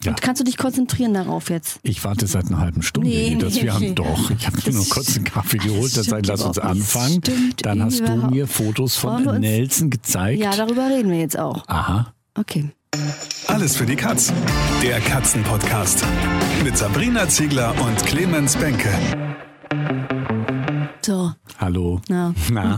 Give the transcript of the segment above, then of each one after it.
Ja. Kannst du dich konzentrieren darauf jetzt? Ich warte seit einer halben Stunde. Wir haben doch. Ich habe mir nur kurz einen Kaffee geholt. Dann sag ich, lass uns anfangen. Dann hast du mir Fotos von Nelson gezeigt. Ja, darüber reden wir jetzt auch. Aha. Okay. Alles für die Katz. Der Katzen-Podcast. Mit Sabrina Ziegler und Clemens Benke. So. Hallo. Na.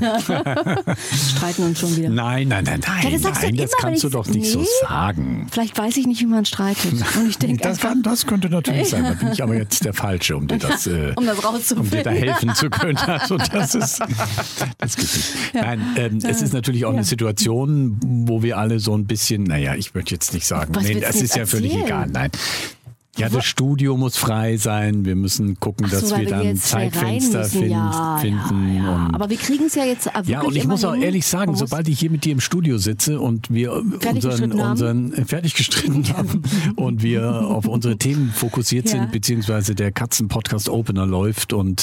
Streiten uns schon wieder. Nein. Ja, das sagst du immer, das kannst du doch nicht so sagen. Vielleicht weiß ich nicht, wie man streitet. Und ich denke das könnte natürlich sein. Da bin ich aber jetzt der Falsche, um dir das rauszufinden. Um dir da helfen zu können. Also das geht nicht. Ja. Nein, es ist natürlich auch eine Situation, wo wir alle so ein bisschen, naja, ich möchte jetzt nicht sagen, das ist ja völlig egal. Nein. Ja, das Studio muss frei sein. Wir müssen gucken, dass wir dann Zeitfenster finden. Ja. Und aber wir kriegen es ja jetzt wirklich. Ja, und ich muss auch ehrlich sagen, sobald ich hier mit dir im Studio sitze und wir unseren fertig gestritten haben und wir auf unsere Themen fokussiert sind, beziehungsweise der Katzen-Podcast-Opener läuft und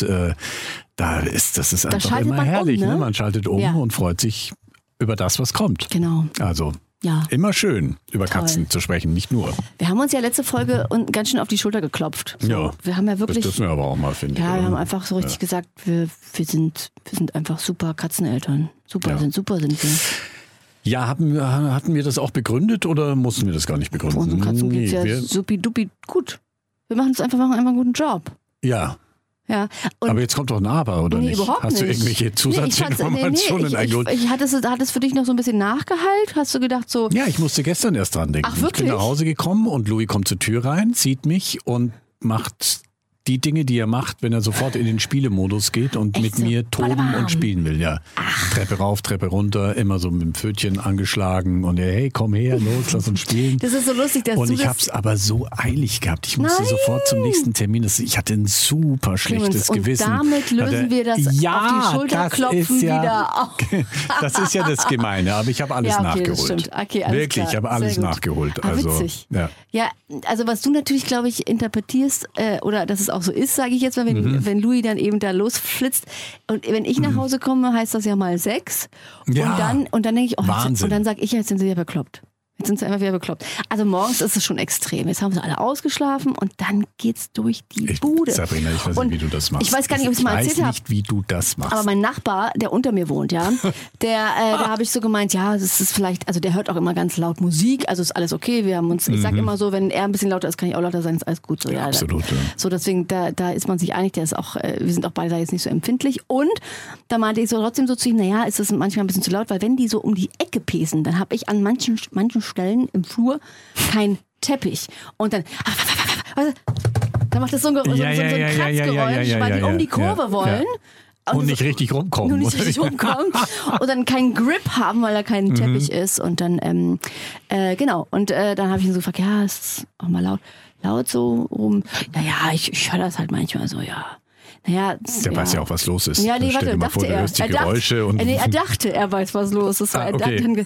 das ist einfach immer herrlich. Ne? Man schaltet und freut sich über das, was kommt. Genau. Also immer schön, über Katzen zu sprechen, nicht nur. Wir haben uns ja letzte Folge ganz schön auf die Schulter geklopft. So, ja, wir haben ja wirklich. Das dürfen wir aber auch mal, finde ich. Ja, wir haben einfach so richtig gesagt, wir sind einfach super Katzeneltern. Super sind wir. Ja, hatten wir das auch begründet oder mussten wir das gar nicht begründen? Für unsere Katzen geht's ja supi-dupi gut. Wir machen einfach einen guten Job. Ja. Ja, aber jetzt kommt doch ein Aber, oder nicht? Überhaupt Hast du irgendwelche Zusatzinformationen eingeholt? Hat es für dich noch so ein bisschen nachgehalt? Hast du gedacht so... Ja, ich musste gestern erst dran denken. Ach, wirklich? Ich bin nach Hause gekommen und Louis kommt zur Tür rein, sieht mich und macht die Dinge, die er macht, wenn er sofort in den Spielemodus geht und mit mir toben und spielen will. Ja. Treppe rauf, Treppe runter, immer so mit dem Pfötchen angeschlagen und er, hey, komm her, los, lass uns spielen. Das ist so lustig, dass und ich habe es aber so eilig gehabt. Ich musste sofort zum nächsten Termin. Ich hatte ein super schlechtes Gewissen. Und damit lösen wir das auf die Schulterklopfen wieder auf. Das ist ja das Gemeine, aber ich habe alles nachgeholt. Das stimmt. Okay, wirklich, klar. ich habe alles nachgeholt. Witzig. Ja, also was du natürlich, glaube ich, interpretierst, oder dass es auch so ist, sage ich jetzt mal, wenn Louis dann eben da losflitzt. Und wenn ich nach Hause komme, heißt das ja mal 6. Ja. Und dann denke ich, Wahnsinn. Und dann sage ich, jetzt sind sie ja bekloppt. Jetzt sind sie einfach wieder bekloppt. Also morgens ist es schon extrem. Jetzt haben sie alle ausgeschlafen und dann geht's durch die Bude. Sabrina, ich weiß nicht, wie du das machst. Ich weiß gar nicht, ob ich es mal erzählt habe. Ich weiß nicht, wie du das machst. Aber mein Nachbar, der unter mir wohnt, da habe ich so gemeint, das ist vielleicht, also der hört auch immer ganz laut Musik, also ist alles okay. Wir haben uns, ich sag immer so, wenn er ein bisschen lauter ist, kann ich auch lauter sein, ist alles gut. So, Absolut. So, deswegen, da ist man sich einig, der ist auch, wir sind auch beide da jetzt nicht so empfindlich. Und da meinte ich so trotzdem so zu ihm, ist das manchmal ein bisschen zu laut, weil wenn die so um die Ecke pesen, dann habe ich an manchen Stellen im Flur kein Teppich. Und dann macht das so ein Kratzgeräusch, weil die um die Kurve wollen. Und nicht richtig rumkommen. Und dann keinen Grip haben, weil da kein Teppich ist. Und dann, genau. Und dann habe ich ihn so gefragt, es ist auch mal laut so rum. Naja, ich höre das halt manchmal so, Naja, der weiß ja auch, was los ist. Ja, nee, warte, dachte er. Er dachte, er weiß, was los ist. Okay.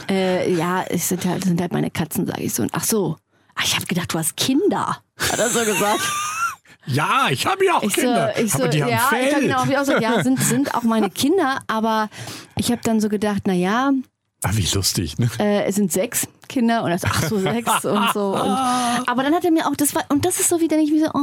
Es sind halt meine Katzen, sage ich so. Und ach so, ich habe gedacht, du hast Kinder, hat er so gesagt. Ja, ich habe ja auch Kinder, aber die haben Fell. Sind auch meine Kinder, aber ich habe dann so gedacht, naja... wie lustig, ne? Es sind 6 Kinder und 6 und so. Aber dann hat er mir auch, das ist so wie, dann ich mir so,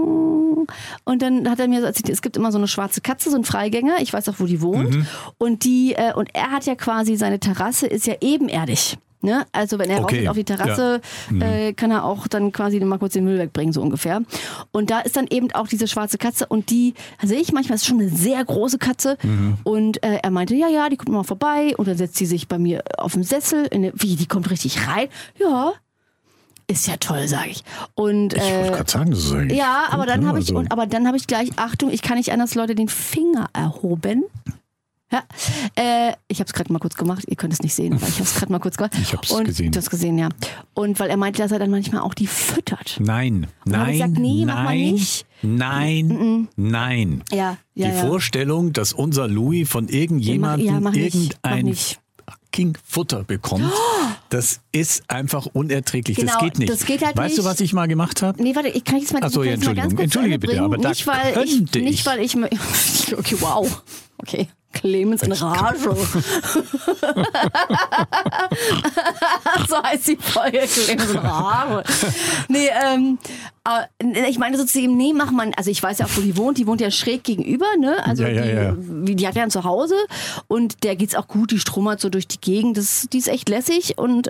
und dann hat er mir so erzählt, es gibt immer so eine schwarze Katze, so ein Freigänger, ich weiß auch, wo die wohnt. Und er hat ja quasi, seine Terrasse ist ja ebenerdig. Ne? Also wenn er rausgeht auf die Terrasse, kann er auch dann quasi mal kurz den Müll wegbringen, so ungefähr. Und da ist dann eben auch diese schwarze Katze und die sehe ich manchmal, ist schon eine sehr große Katze. Und er meinte, die kommt mal vorbei und dann setzt sie sich bei mir auf dem Sessel. Die kommt richtig rein. Ja, ist ja toll, sage ich. Und, ich wollte gerade sagen, das ist eigentlich aber dann habe ich gleich, Achtung, ich kann nicht anders, Leute, den Finger erhoben. Ja, ich habe es gerade mal kurz gemacht. Ihr könnt es nicht sehen, aber ich habe es gerade mal kurz gemacht. Ich habe es gesehen. Du hast gesehen, ja. Und weil er meinte, dass er dann manchmal auch die füttert. Nein. Mach mal nicht. Nein. Ja. Die Vorstellung, dass unser Louis von irgendjemandem irgendein Futter bekommt, das ist einfach unerträglich. Genau, das geht nicht. Das geht halt weißt nicht. du, was ich mal gemacht habe? Nee, warte, ich kann jetzt mal, Entschuldige bitte, aber da okay, wow. Okay, Clemens in Rage. So heißt die Folge, Clemens in Rage. Nee, ich meine so zu ihm, nee, mach mal, also ich weiß ja auch, wo die wohnt ja schräg gegenüber, ne? Also die hat ja ein Zuhause und der geht's auch gut, die stromert so durch die Gegend, die ist echt lässig und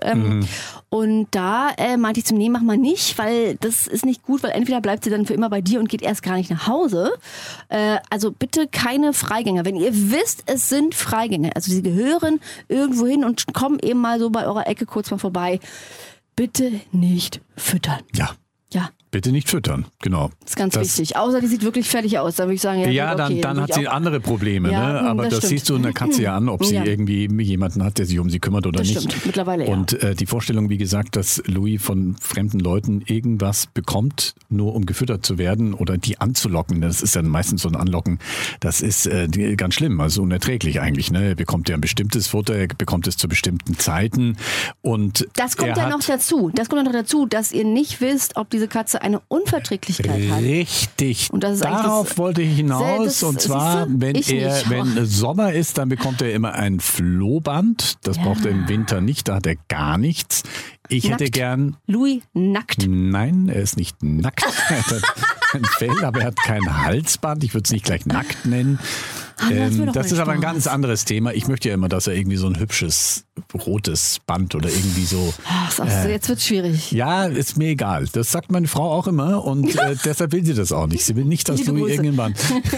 da meinte ich zum, nee, mach mal nicht, weil das ist nicht gut, weil entweder bleibt sie dann für immer bei dir und geht erst gar nicht nach Hause. Also bitte keine Freigänger. Wenn ihr wisst, es sind Freigänger, also sie gehören irgendwo hin und kommen eben mal so bei eurer Ecke kurz mal vorbei, bitte nicht füttern. Ja. Bitte nicht füttern, genau. Das ist ganz wichtig. Außer die sieht wirklich fertig aus. Da würde ich sagen, dann hat sie andere Probleme. Ja, ne? Aber das siehst du in der Katze ja an, ob sie irgendwie jemanden hat, der sich um sie kümmert oder nicht. Stimmt, mittlerweile Und die Vorstellung, wie gesagt, dass Louis von fremden Leuten irgendwas bekommt, nur um gefüttert zu werden oder die anzulocken, das ist dann meistens so ein Anlocken, das ist ganz schlimm, also unerträglich eigentlich. Ne? Er bekommt ja ein bestimmtes Futter, er bekommt es zu bestimmten Zeiten. Und das kommt ja noch dazu. Das kommt ja noch dazu, dass ihr nicht wisst, ob diese Katze eine Unverträglichkeit hat. Richtig. Und das ist darauf wollte ich hinaus. Und zwar, wenn Sommer ist, dann bekommt er immer ein Flohband. Das braucht er im Winter nicht, da hat er gar nichts. Ich hätte gern... Louis nackt. Nein, er ist nicht nackt. Er hat ein Fell, aber er hat kein Halsband. Ich würde es nicht gleich nackt nennen. Das ist aber ein ganz anderes Thema. Ich möchte ja immer, dass er irgendwie so ein hübsches rotes Band oder irgendwie so... jetzt wird's schwierig. Ja, ist mir egal. Das sagt meine Frau auch immer und deshalb will sie das auch nicht. Sie will nicht, dass Louis irgendein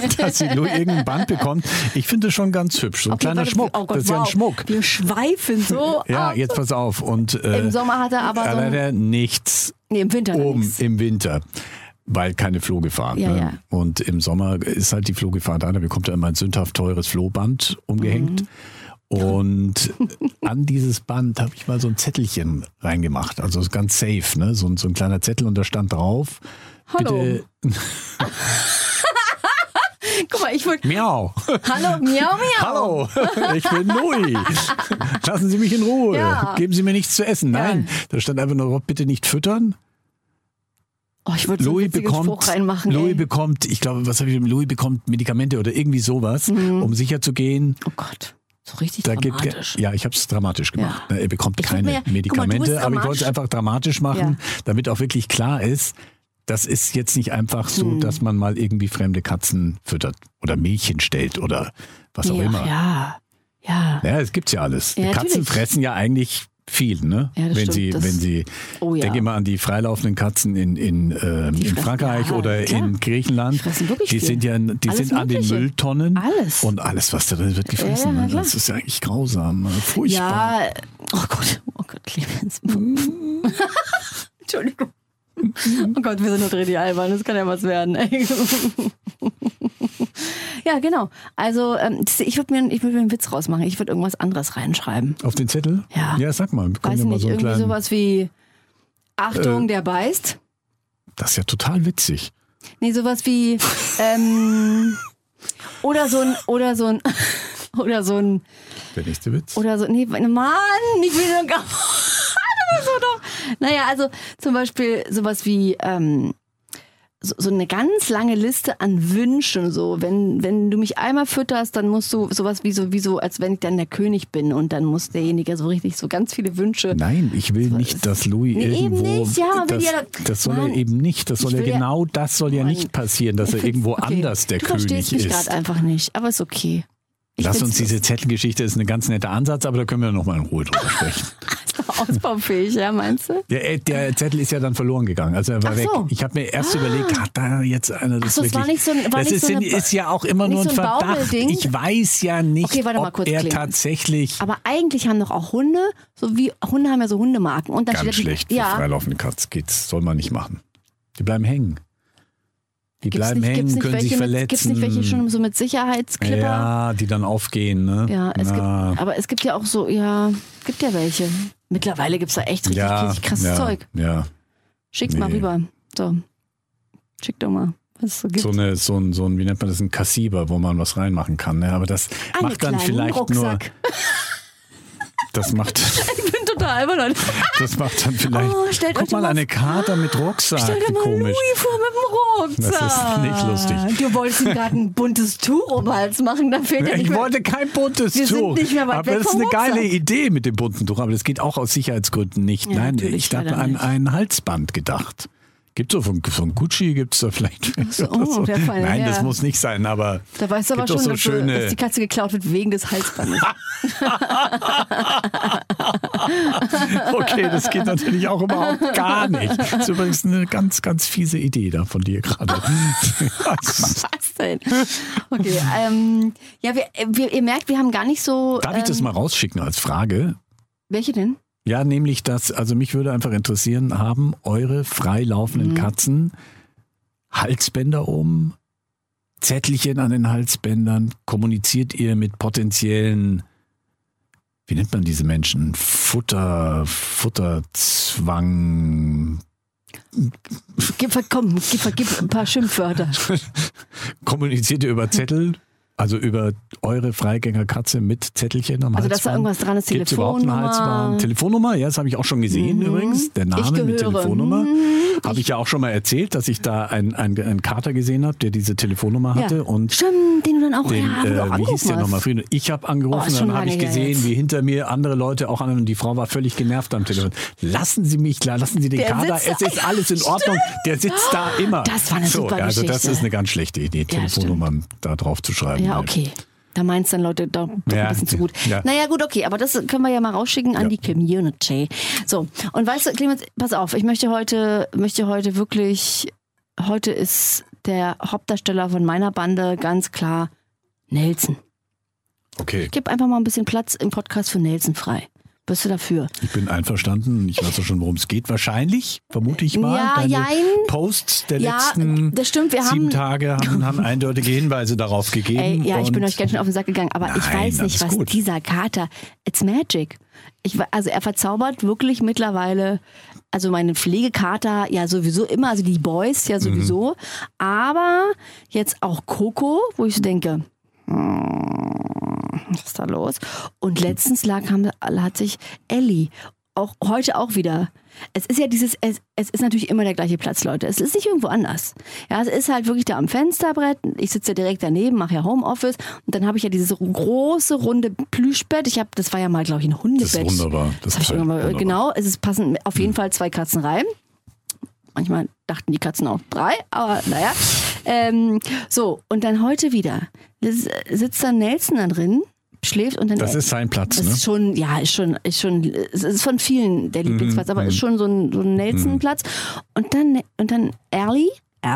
Band bekommt. Ich finde das schon ganz hübsch. So ein kleiner Schmuck. Oh Gott, das ist ja ein Schmuck. Wir schweifen so. Ja, jetzt pass auf. Und, im Sommer hat er aber leider nichts. Nee, im Winter nichts. Im Winter. Weil keine Flohgefahr. Ja. Und im Sommer ist halt die Flohgefahr da bekommt er immer ein sündhaft teures Flohband umgehängt. Und an dieses Band habe ich mal so ein Zettelchen reingemacht. Also ganz safe, ne? So ein kleiner Zettel und da stand drauf. Hallo. Bitte. Guck mal, ich wollte... Miau. Hallo, miau, miau. Hallo, ich bin Louis. Lassen Sie mich in Ruhe. Ja. Geben Sie mir nichts zu essen. Nein, da stand einfach nur drauf, bitte nicht füttern. Oh, ich würde so einen witzigen Spruch reinmachen. Louis bekommt, ich glaube, Louis bekommt Medikamente oder irgendwie sowas, um sicher zu gehen. Oh Gott, so richtig dramatisch. Ich habe es dramatisch gemacht. Ja. Er bekommt keine Medikamente, guck mal, aber ich wollte es einfach dramatisch machen, damit auch wirklich klar ist, das ist jetzt nicht einfach so, dass man mal irgendwie fremde Katzen füttert oder Milchen stellt oder was auch immer. Ja, es gibt's ja alles. Ja, Katzen fressen ja eigentlich viel, ne? Ja, wenn sie denke immer an die freilaufenden Katzen in Frankreich oder in Griechenland. Die sind an den Mülltonnen. Alles. Und alles, was da drin wird, gefressen. Ja, das ist ja eigentlich grausam. Furchtbar. Ja, oh Gott, Clemens. Entschuldigung. Oh Gott, wir sind nur richtig albern, das kann ja was werden. Ja, genau. Also ich würde mir einen Witz rausmachen. Ich würde irgendwas anderes reinschreiben. Auf den Zettel? Ja. Ja, sag mal. Weiß nicht, so irgendwie sowas wie Achtung, der beißt. Das ist ja total witzig. Nee, sowas wie oder so ein Der nächste Witz? Oder so, nee, Mann, ich will so gar so doch. Naja, also zum Beispiel sowas wie so eine ganz lange Liste an Wünschen. So, wenn du mich einmal fütterst, dann musst du sowas wie so, als wenn ich dann der König bin und dann muss derjenige so richtig so ganz viele Wünsche. Nein, ich will nicht, dass Louis irgendwo. Eben nicht, ja, das soll er eben nicht. Das soll ja nicht passieren, dass er irgendwo anders der König ist. Du verstehst mich gerade einfach nicht, aber ist okay. Lass uns diese Zettelgeschichte, ist ein ganz netter Ansatz, aber da können wir noch mal in Ruhe drüber sprechen. Ausbaufähig, ja, meinst du? Der Zettel ist ja dann verloren gegangen, also er war weg. Ich habe mir erst überlegt, hat da jetzt einer das wirklich... War nicht so ein, ist ja auch immer nur ein Verdacht. Ich weiß ja nicht, ob er tatsächlich... Aber eigentlich haben doch auch Hunde haben ja so Hundemarken. Und dann ganz schlecht, für freilaufende Katz soll man nicht machen. Die bleiben hängen. Die bleiben hängen, können sich verletzen. Gibt es nicht welche schon so mit Sicherheitsklipper? Ja, die dann aufgehen, ne? Ja, aber es gibt ja auch so, gibt ja welche. Mittlerweile gibt es da echt richtig krasses Zeug. Ja. Schick's mal rüber. So. Schick doch mal, was es so gibt. So ein, wie nennt man das, ein Kassiber, wo man was reinmachen kann. Ne? Aber das macht dann vielleicht Rucksack. Das macht... Ich bin total albern. Das macht dann vielleicht... Guck mal, eine Kater mit Rucksack. Stell dir mal komisch. Louis vor mit dem Rucksack. Das ist nicht lustig. Du wolltest ihm gerade ein buntes Tuch um den Hals machen, dann fehlt ja nicht Ich mehr. wollte kein buntes Wir Tuch. sind nicht mehr weit aber weg das ist vom eine geile Rucksack. Idee mit dem bunten Tuch, aber das geht auch aus Sicherheitsgründen nicht. Ja, Nein, natürlich, ich habe leider an nicht. ein Halsband gedacht. Gibt es von Gucci, gibt es da vielleicht? So, der feine Nein, das Herr. muss nicht sein, aber Da weißt du aber gibt schon, doch so dass die Katze geklaut wird wegen des Halsbandes. Okay, das geht natürlich auch überhaupt gar nicht. Das ist übrigens eine ganz, ganz fiese Idee da von dir gerade. Was denn? Okay, ja, ihr merkt, wir haben gar nicht so... Darf ich das mal rausschicken als Frage? Welche denn? Ja, nämlich das, also mich würde einfach interessieren, haben eure freilaufenden Katzen Halsbänder um, Zettelchen an den Halsbändern? Kommuniziert ihr mit potenziellen, wie nennt man diese Menschen? Futterzwang. Gib ein paar Schimpfwörter. Kommuniziert ihr über Zettel? Also über eure Freigängerkatze mit Zettelchen am Halsband? Also dass da irgendwas dran ist, Gibt's überhaupt eine Halsband? Telefonnummer? Ja, das habe ich auch schon gesehen übrigens. Der Name mit Telefonnummer. Habe ich ja auch schon mal erzählt, dass ich da einen Kater gesehen habe, der diese Telefonnummer hatte. Ja. Und Stimmt, den du dann auch wie hieß der nochmal? Ich habe angerufen, ist schon dann habe ich lange her gesehen, jetzt. wie hinter mir andere Leute auch an und die Frau war völlig genervt am Telefon. Lassen Sie mich klar, lassen Sie den Der Kater, sitzt es ist alles in Ordnung. Der sitzt da immer. Das war eine super Also das Geschichte. ist eine ganz schlechte Idee, Telefonnummern da drauf zu schreiben. Ja, okay. Da meinst dann Leute doch ein bisschen zu gut. Ja. Naja, gut, okay, aber das können wir ja mal rausschicken an die Community. So, und weißt du, Clemens, pass auf, ich möchte heute wirklich, heute ist der Hauptdarsteller von meiner Bande ganz klar Nelson. Okay. Ich gebe einfach mal ein bisschen Platz im Podcast für Nelson frei. Bist du dafür? Ich bin einverstanden. Ich weiß auch schon, worum es geht. Wahrscheinlich, vermute ich mal. Ja, Deine jein. Posts der Ja, letzten das stimmt. Wir 7 haben Tage haben eindeutige Hinweise darauf gegeben. ja, ich bin und euch ganz schön auf den Sack gegangen, aber ich Nein, weiß nicht, alles was gut. dieser Kater, it's magic. Also er verzaubert wirklich mittlerweile, also meine Pflegekater ja sowieso immer, also die Boys ja sowieso, aber jetzt auch Coco, wo ich so denke, was ist da los? Und letztens hat sich Ellie auch heute auch wieder. Es ist ja es ist natürlich immer der gleiche Platz, Leute. Es ist nicht irgendwo anders. Ja, es ist halt wirklich da am Fensterbrett. Ich sitze ja direkt daneben, mache ja Homeoffice und dann habe ich ja dieses große, runde Plüschbett. Das war ja mal, glaube ich, ein Hundebett. Das ist wunderbar. Das habe ich irgendwann mal, genau, es passen auf jeden Fall 2 Katzen rein. Manchmal dachten die Katzen auch 3, aber naja. So, und dann heute wieder. Sitzt dann Nelson da drin, schläft und dann. Das ist sein Platz, das ne? ist schon, ja, ist schon, es ist von vielen der Lieblingsplatz, aber ist schon so ein Nelson-Platz. Und dann Ellie.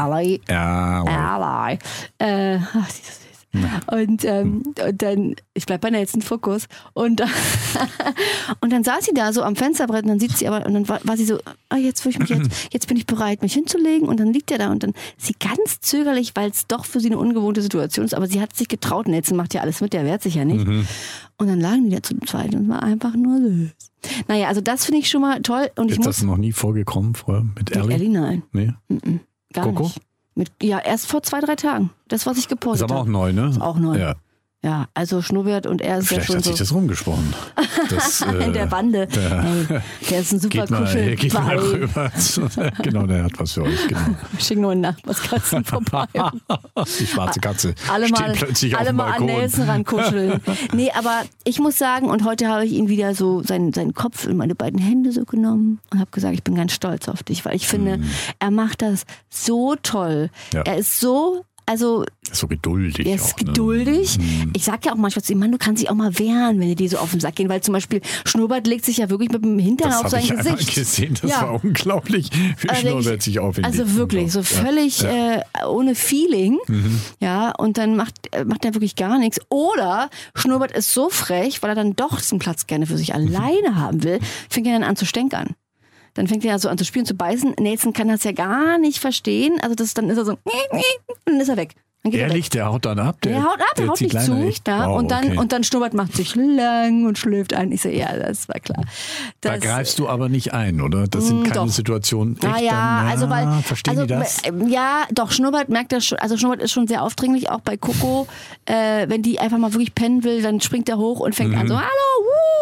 Ach, die ist süß. Und dann, ich bleib bei Nelson Fokus. Und dann saß sie da so am Fensterbrett und dann sieht sie aber, und dann war sie so, jetzt bin ich bereit, mich hinzulegen. Und dann liegt er da und dann ist sie ganz zögerlich, weil es doch für sie eine ungewohnte Situation ist. Aber sie hat sich getraut. Nelson macht ja alles mit, der wehrt sich ja nicht. Und dann lagen die da zu zweit und war einfach nur süß. Naja, also das finde ich schon mal toll. Und Ist das noch nie vorgekommen vorher mit Ellie? Mit Ellie, nein. Nee. Gar Coco? nicht. Ja, erst vor 2-3 Tagen. Das, was ich gepostet Ist aber habe. auch neu, ne? Ist auch neu. Ja. Ja, also Schnurrbart und er ist Vielleicht ja schon hat sich so das rumgesprochen. in der Bande. Hey, der ist ein super Geht mal Kuschelball. rüber. Genau, der hat was für euch. Genau. Schick nur einen Nachbarskatzen vorbei. Die schwarze Katze Alle steht mal, plötzlich auf alle dem mal an Balkon. Nelson rankuscheln. Nee, aber ich muss sagen, und heute habe ich ihn wieder so seinen Kopf in meine beiden Hände so genommen und habe gesagt, ich bin ganz stolz auf dich, weil ich finde, er macht das so toll. Ja. Er ist so, also So geduldig. er ist auch, ne? geduldig. Ich sag ja auch manchmal zu ihm, Mann, du kannst dich auch mal wehren, wenn dir die so auf den Sack gehen. Weil zum Beispiel Schnurrbart legt sich ja wirklich mit dem Hintern Das auf habe sein ich einmal Gesicht. gesehen, das Ja. war unglaublich, wie Schnurrbart sich aufwendet. Also wirklich, so völlig ohne Feeling. Ja, und dann macht er wirklich gar nichts. Oder Schnurrbart ist so frech, weil er dann doch diesen Platz gerne für sich alleine haben will, fängt er dann an zu stänkern. Dann fängt er ja so an zu spielen, zu beißen. Nelson kann das ja gar nicht verstehen. Also dann ist er so, und dann ist er weg. Dann geht er weg. Ehrlich, der haut dann ab? Der haut ab, der haut nicht zu. Echt? Ja, Wow, und okay. dann Schnurrbart macht sich lang und schläft ein. Ich so, ja, das war klar. Da greifst du aber nicht ein, oder? Das sind keine doch. Situationen. Echt Naja, also weil. verstehen die das? Ja, doch, Schnurrbart merkt das schon. Also Schnurrbart ist schon sehr aufdringlich, auch bei Coco. Wenn die einfach mal wirklich pennen will, dann springt er hoch und fängt an so, hallo,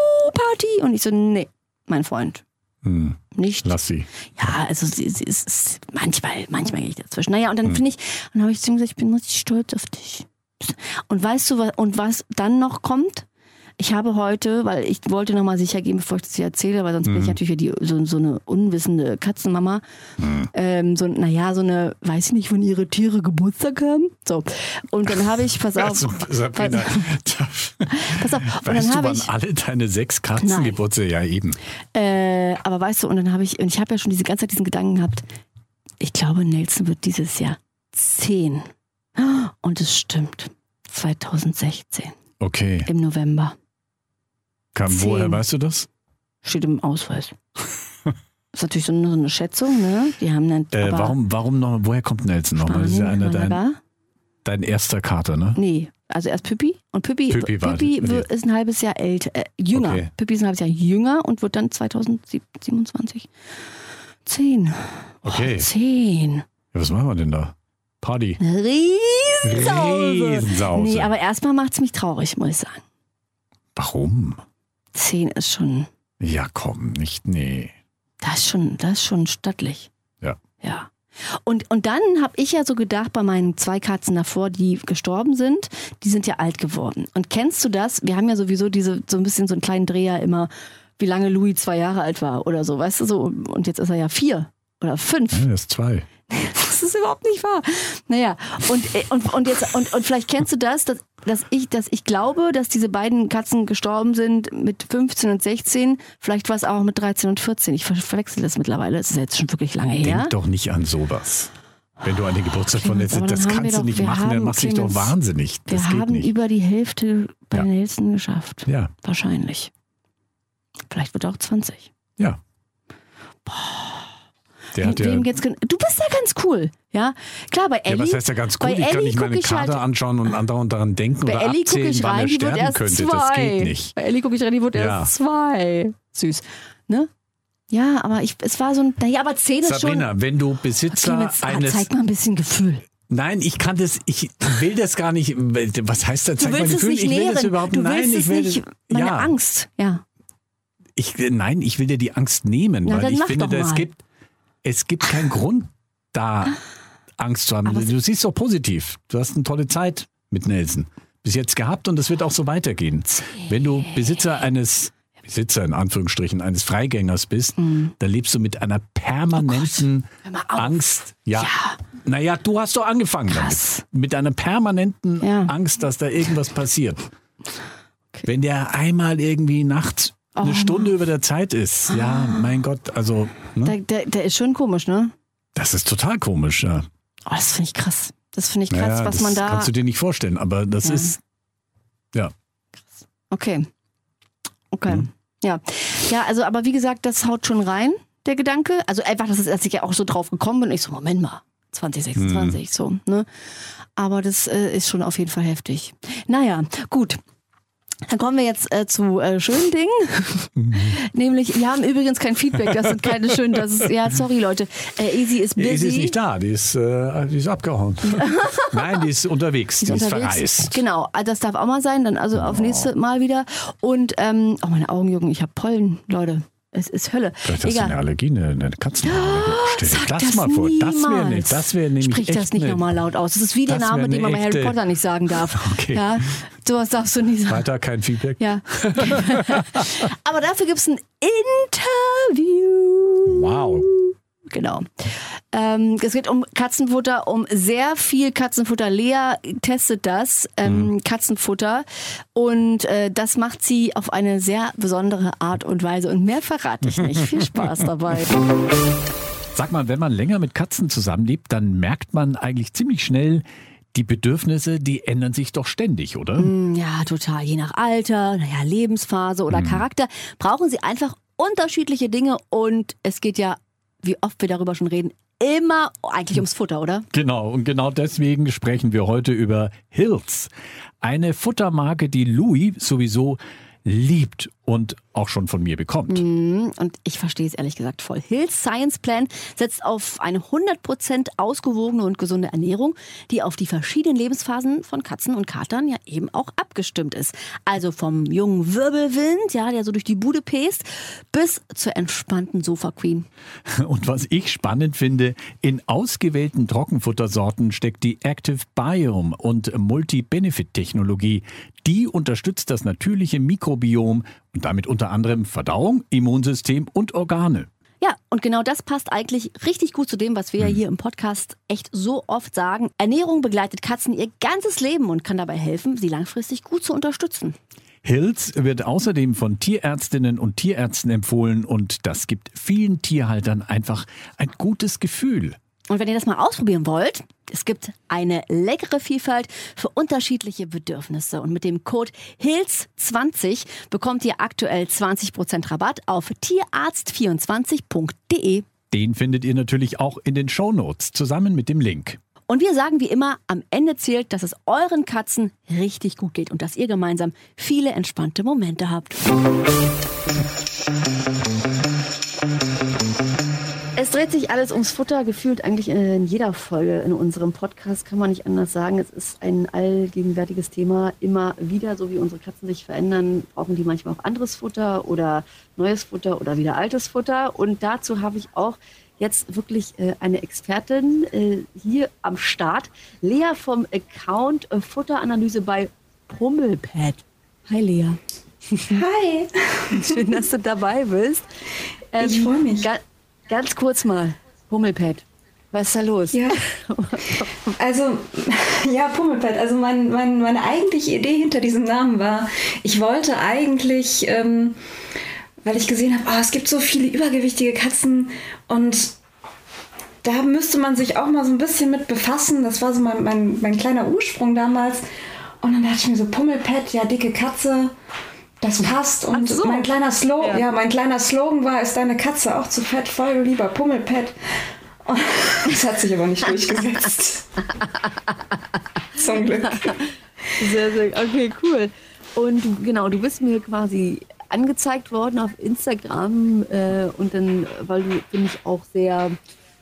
Party? Und ich so, nee, mein Freund. Nicht. Lass sie. Ja, also sie ist manchmal gehe ich dazwischen. Naja, und dann habe ich zu ihm gesagt, ich bin richtig stolz auf dich. Und weißt du, was dann noch kommt? Ich habe heute, weil ich wollte nochmal sicher gehen, bevor ich das hier erzähle, weil sonst bin ich natürlich so eine unwissende Katzenmama. So eine, weiß ich nicht, wann ihre Tiere Geburtstag haben. So. Und dann habe ich, pass auf. Sabrina, pass auf. Und weißt dann du, wann alle deine 6 Katzen Geburtstag? Ja, eben. Aber weißt du, und dann habe ich habe ja schon diese ganze Zeit diesen Gedanken gehabt, ich glaube, Nelson wird dieses Jahr 10. Und es stimmt. 2016. Okay. Im November. Woher weißt du das? Steht im Ausweis. Das ist natürlich so eine Schätzung, ne? Die haben dann. Warum noch? Woher kommt Nelson noch? Das ist ja einer dein erster Kater, ne? Nee, also erst Püppi. Und Püppi ist ein halbes Jahr jünger. Okay. Püppi ist ein halbes Jahr jünger und wird dann 2027 10. Okay. 10. Ja, was machen wir denn da? Party. Riesensause. Nee, aber erstmal macht es mich traurig, muss ich sagen. Warum? 10 ist schon. Ja, komm, nee. Das ist schon stattlich. Ja. Ja. Und dann habe ich ja so gedacht, bei meinen 2 Katzen davor, die gestorben sind, die sind ja alt geworden. Und kennst du das? Wir haben ja sowieso so ein bisschen so einen kleinen Dreher immer, wie lange Louis 2 Jahre alt war oder so, weißt du so. Und jetzt ist er ja 4 oder 5. Nein, er ist 2. Das ist überhaupt nicht wahr. Naja, und vielleicht kennst du das, dass ich glaube, dass diese beiden Katzen gestorben sind mit 15 und 16. Vielleicht war es auch mit 13 und 14. Ich verwechsel das mittlerweile. Das ist jetzt schon wirklich lange her. Denk doch nicht an sowas. Wenn du an den Geburtstag von Nelson, das kannst du nicht machen, dann machst du dich doch wahnsinnig. Das wir haben nicht. Über die Hälfte bei Nelson geschafft. Ja. Wahrscheinlich. Vielleicht wird er auch 20. Ja. Boah. Du bist ja ganz cool, ja. Klar, bei Ellie. Ja, was heißt ja ganz cool? Ich kann nicht meine Karte anschauen und andauernd daran denken oder abzählen, wann er sterben könnte. Das geht nicht. Bei Ellie gucke ich rein, die wird erst 2. Süß, ne? Ja, aber es war so ein, aber 10 ist schon. Sabrina, wenn du Besitzer eines... Zeig mal ein bisschen Gefühl. Nein, ich will das gar nicht. Was heißt das? Zeig mal Gefühl. Ich will das überhaupt nicht. Nein, ich will nicht. Meine Angst, ja. Ich will dir die Angst nehmen, weil ich finde, es gibt keinen Grund, da Angst zu haben. Aber du siehst doch positiv. Du hast eine tolle Zeit mit Nelson bis jetzt gehabt und das wird auch so weitergehen. Wenn du Besitzer in Anführungsstrichen, eines Freigängers bist, dann lebst du mit einer permanenten Angst. Ja. Naja, du hast doch angefangen damit. Mit einer permanenten Angst, dass da irgendwas passiert. Okay. Wenn der einmal irgendwie nachts eine Stunde über der Zeit ist. Ja, mein Gott, also. Ne? Der ist schon komisch, ne? Das ist total komisch, ja. Oh, das finde ich krass. Was man da. Das kannst du dir nicht vorstellen, aber das ist. Ja. Krass. Okay. Ja. Ja, also, aber wie gesagt, das haut schon rein, der Gedanke. Also einfach, dass ich ja auch so drauf gekommen bin. Und ich so, Moment mal, 2026, so, ne? Aber das ist schon auf jeden Fall heftig. Naja, gut. Dann kommen wir jetzt zu schönen Dingen. Nämlich, wir haben übrigens kein Feedback, das sind keine schönen, sorry Leute. Easy ist busy. Easy ist nicht da, die ist abgehauen. Nein, die ist unterwegs, die ist verreist. Genau, das darf auch mal sein, dann also auf nächstes Mal wieder. Und, meine Augen jucken, ich habe Pollen, Leute. Es ist Hölle. Vielleicht hast du eine Allergie, eine Katzenallergie. Stell dir das mal vor. Das wäre nämlich Sprich das nicht nochmal laut aus. Das ist wie der Name, den man bei Harry Potter nicht sagen darf. Okay. Ja, sowas darfst du nicht sagen. Weiter kein Feedback. Ja. Aber dafür gibt es ein Interview. Wow. Genau. Es geht um Katzenfutter, um sehr viel Katzenfutter. Lea testet das Katzenfutter und das macht sie auf eine sehr besondere Art und Weise und mehr verrate ich nicht. Viel Spaß dabei. Sag mal, wenn man länger mit Katzen zusammenlebt, dann merkt man eigentlich ziemlich schnell, die Bedürfnisse, die ändern sich doch ständig, oder? Ja, total. Je nach Alter, Lebensphase oder Charakter brauchen sie einfach unterschiedliche Dinge und es geht ja, wie oft wir darüber schon reden, immer eigentlich ums Futter, oder? Genau, und genau deswegen sprechen wir heute über Hills. Eine Futtermarke, die Louis sowieso liebt und auch schon von mir bekommt. Und ich verstehe es ehrlich gesagt voll. Hill's Science Plan setzt auf eine 100% ausgewogene und gesunde Ernährung, die auf die verschiedenen Lebensphasen von Katzen und Katern ja eben auch abgestimmt ist. Also vom jungen Wirbelwind, ja, der so durch die Bude pest, bis zur entspannten Sofa-Queen. Und was ich spannend finde, in ausgewählten Trockenfuttersorten steckt die Active Biome und Multi-Benefit-Technologie. Die unterstützt das natürliche Mikrobiom und damit unter anderem Verdauung, Immunsystem und Organe. Ja, und genau das passt eigentlich richtig gut zu dem, was wir ja hier im Podcast echt so oft sagen. Ernährung begleitet Katzen ihr ganzes Leben und kann dabei helfen, sie langfristig gut zu unterstützen. Hill's wird außerdem von Tierärztinnen und Tierärzten empfohlen und das gibt vielen Tierhaltern einfach ein gutes Gefühl. Und wenn ihr das mal ausprobieren wollt, es gibt eine leckere Vielfalt für unterschiedliche Bedürfnisse. Und mit dem Code HILLS20 bekommt ihr aktuell 20% Rabatt auf tierarzt24.de. Den findet ihr natürlich auch in den Shownotes zusammen mit dem Link. Und wir sagen wie immer, am Ende zählt, dass es euren Katzen richtig gut geht und dass ihr gemeinsam viele entspannte Momente habt. Es dreht sich alles ums Futter, gefühlt eigentlich in jeder Folge in unserem Podcast, kann man nicht anders sagen. Es ist ein allgegenwärtiges Thema, immer wieder, so wie unsere Katzen sich verändern, brauchen die manchmal auch anderes Futter oder neues Futter oder wieder altes Futter. Und dazu habe ich auch jetzt wirklich eine Expertin hier am Start, Lea vom Account Futteranalyse bei Pummelpad. Hi Lea. Hi. Schön, dass du dabei bist. Ich freue mich. Ganz kurz mal, Pummelpad, was ist da los? Ja, also, ja, Pummelpad. Also meine eigentliche Idee hinter diesem Namen war, ich wollte eigentlich, weil ich gesehen habe, es gibt so viele übergewichtige Katzen und da müsste man sich auch mal so ein bisschen mit befassen. Das war so mein kleiner Ursprung damals. Und dann dachte ich mir so, Pummelpad, ja, dicke Katze. Das passt und so. mein kleiner Slogan war, ist deine Katze auch zu fett, folge lieber Pummelpad. Und das hat sich aber nicht durchgesetzt. Zum Glück. Sehr, sehr, okay, cool. Und genau, du bist mir quasi angezeigt worden auf Instagram und dann, weil du, finde ich, auch sehr,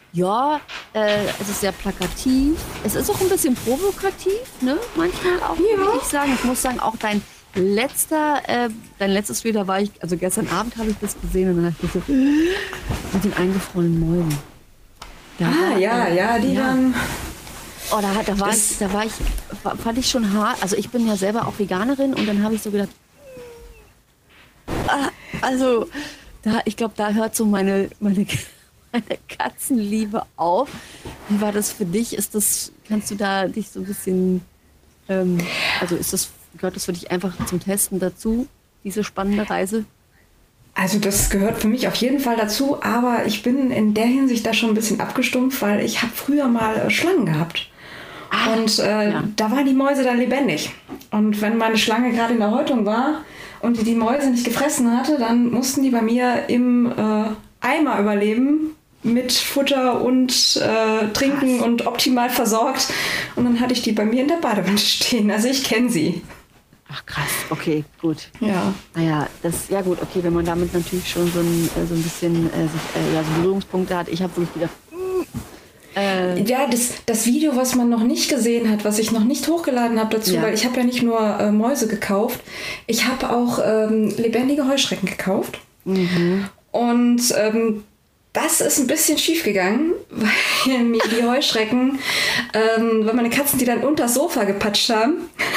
es ist sehr plakativ. Es ist auch ein bisschen provokativ, ne? Manchmal auch, würde ich sagen. Ich muss sagen, auch dein letztes Video, da war ich, also gestern Abend habe ich das gesehen und dann dachte ich so, mit den eingefrorenen Mäusen. Die waren... Oh, fand ich schon hart. Also ich bin ja selber auch Veganerin und dann habe ich so gedacht, ich glaube, da hört so meine Katzenliebe auf. Wie war das für dich? Kannst du da dich so ein bisschen, gehört das für dich einfach zum Testen dazu, diese spannende Reise? Also das gehört für mich auf jeden Fall dazu, aber ich bin in der Hinsicht da schon ein bisschen abgestumpft, weil ich habe früher mal Schlangen gehabt. Und da waren die Mäuse dann lebendig. Und wenn meine Schlange gerade in der Häutung war und die Mäuse nicht gefressen hatte, dann mussten die bei mir im Eimer überleben mit Futter und Trinken und optimal versorgt. Und dann hatte ich die bei mir in der Badewanne stehen. Also ich kenne sie. Ach krass, okay, gut. Ja. Naja, gut, okay, wenn man damit natürlich schon so ein bisschen so Berührungspunkte hat. Ich habe wirklich gedacht, das Video, was man noch nicht gesehen hat, was ich noch nicht hochgeladen habe dazu, weil ich habe ja nicht nur Mäuse gekauft, ich habe auch lebendige Heuschrecken gekauft. Mhm. Und das ist ein bisschen schief gegangen, weil mir die Heuschrecken, weil meine Katzen die dann unter das Sofa gepatscht haben.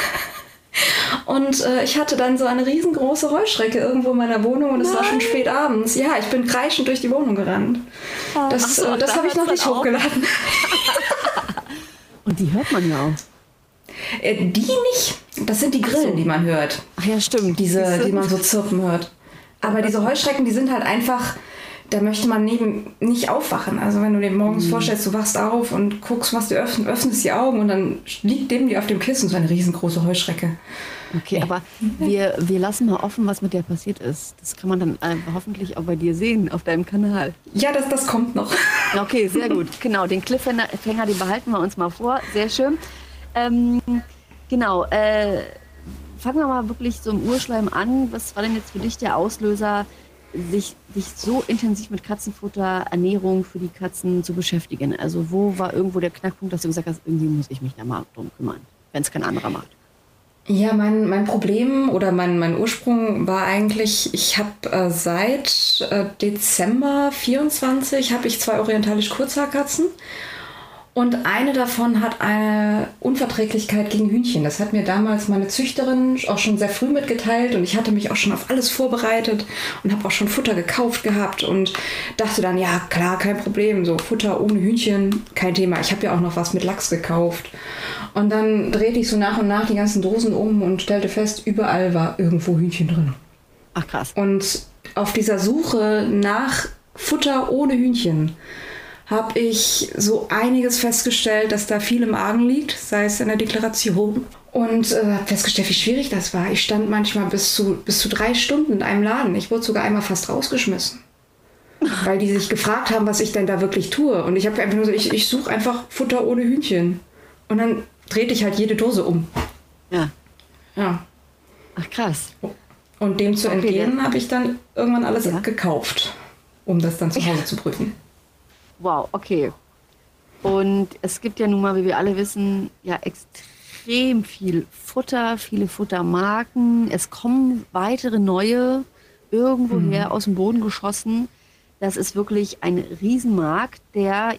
Und ich hatte dann so eine riesengroße Heuschrecke irgendwo in meiner Wohnung und es war schon spät abends. Ja, ich bin kreischend durch die Wohnung gerannt. Das habe ich noch nicht hochgeladen. Und die hört man ja auch. Die nicht. Das sind die Grillen, die man hört. Ach ja, stimmt. Die man so zirpen hört. Aber diese Heuschrecken, die sind halt einfach... Da möchte man nicht aufwachen. Also wenn du dir morgens vorstellst, du wachst auf und guckst, was du öffnest die Augen und dann liegt neben dir auf dem Kissen so eine riesengroße Heuschrecke. Okay, aber wir lassen mal offen, was mit der passiert ist. Das kann man dann hoffentlich auch bei dir sehen auf deinem Kanal. Ja, das kommt noch. Okay, sehr gut. Genau, den Cliffhanger, den behalten wir uns mal vor. Sehr schön. fangen wir mal wirklich so im Urschleim an. Was war denn jetzt für dich der Auslöser, dich so intensiv mit Katzenfutter, Ernährung für die Katzen zu beschäftigen? Also wo war irgendwo der Knackpunkt, dass du gesagt hast, irgendwie muss ich mich da mal drum kümmern, wenn es kein anderer macht? Ja, mein Problem oder mein Ursprung war eigentlich, ich habe seit Dezember 24 habe ich 2 orientalische Kurzhaarkatzen. Und eine davon hat eine Unverträglichkeit gegen Hühnchen. Das hat mir damals meine Züchterin auch schon sehr früh mitgeteilt. Und ich hatte mich auch schon auf alles vorbereitet und habe auch schon Futter gekauft gehabt. Und dachte dann, ja klar, kein Problem. So Futter ohne Hühnchen, kein Thema. Ich habe ja auch noch was mit Lachs gekauft. Und dann drehte ich so nach und nach die ganzen Dosen um und stellte fest, überall war irgendwo Hühnchen drin. Ach krass. Und auf dieser Suche nach Futter ohne Hühnchen habe ich so einiges festgestellt, dass da viel im Argen liegt, sei es in der Deklaration. Und habe festgestellt, wie schwierig das war. Ich stand manchmal bis zu 3 Stunden in einem Laden. Ich wurde sogar einmal fast rausgeschmissen. Weil die sich gefragt haben, was ich denn da wirklich tue. Und ich habe einfach nur so, ich suche einfach Futter ohne Hühnchen. Und dann drehte ich halt jede Dose um. Ja. Ja. Ach krass. Und dem zu entgehen, habe ich dann irgendwann alles gekauft, um das dann zu Hause zu prüfen. Wow, okay. Und es gibt ja nun mal, wie wir alle wissen, ja extrem viel Futter, viele Futtermarken. Es kommen weitere neue irgendwoher aus dem Boden geschossen. Das ist wirklich ein Riesenmarkt, der,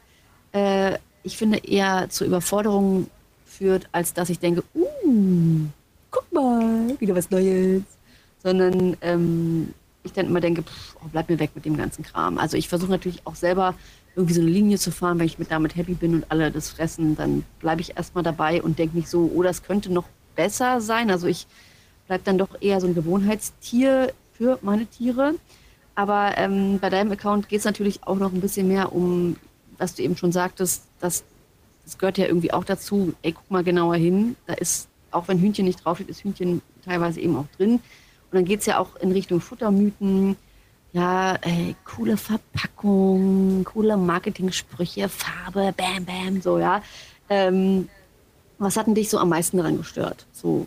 ich finde, eher zur Überforderung führt, als dass ich denke, guck mal, wieder was Neues. Sondern ich dann immer denke, bleib mir weg mit dem ganzen Kram. Also ich versuche natürlich auch selber irgendwie so eine Linie zu fahren, wenn ich damit happy bin und alle das fressen, dann bleibe ich erstmal dabei und denke nicht so, das könnte noch besser sein. Also ich bleibe dann doch eher so ein Gewohnheitstier für meine Tiere. Aber bei deinem Account geht es natürlich auch noch ein bisschen mehr um, was du eben schon sagtest, das gehört ja irgendwie auch dazu, guck mal genauer hin, da ist, auch wenn Hühnchen nicht draufsteht, ist Hühnchen teilweise eben auch drin. Und dann geht es ja auch in Richtung Futtermythen, coole Verpackung, coole Marketing-Sprüche, Farbe, bam, bam, so, ja. Was hat denn dich so am meisten daran gestört? So,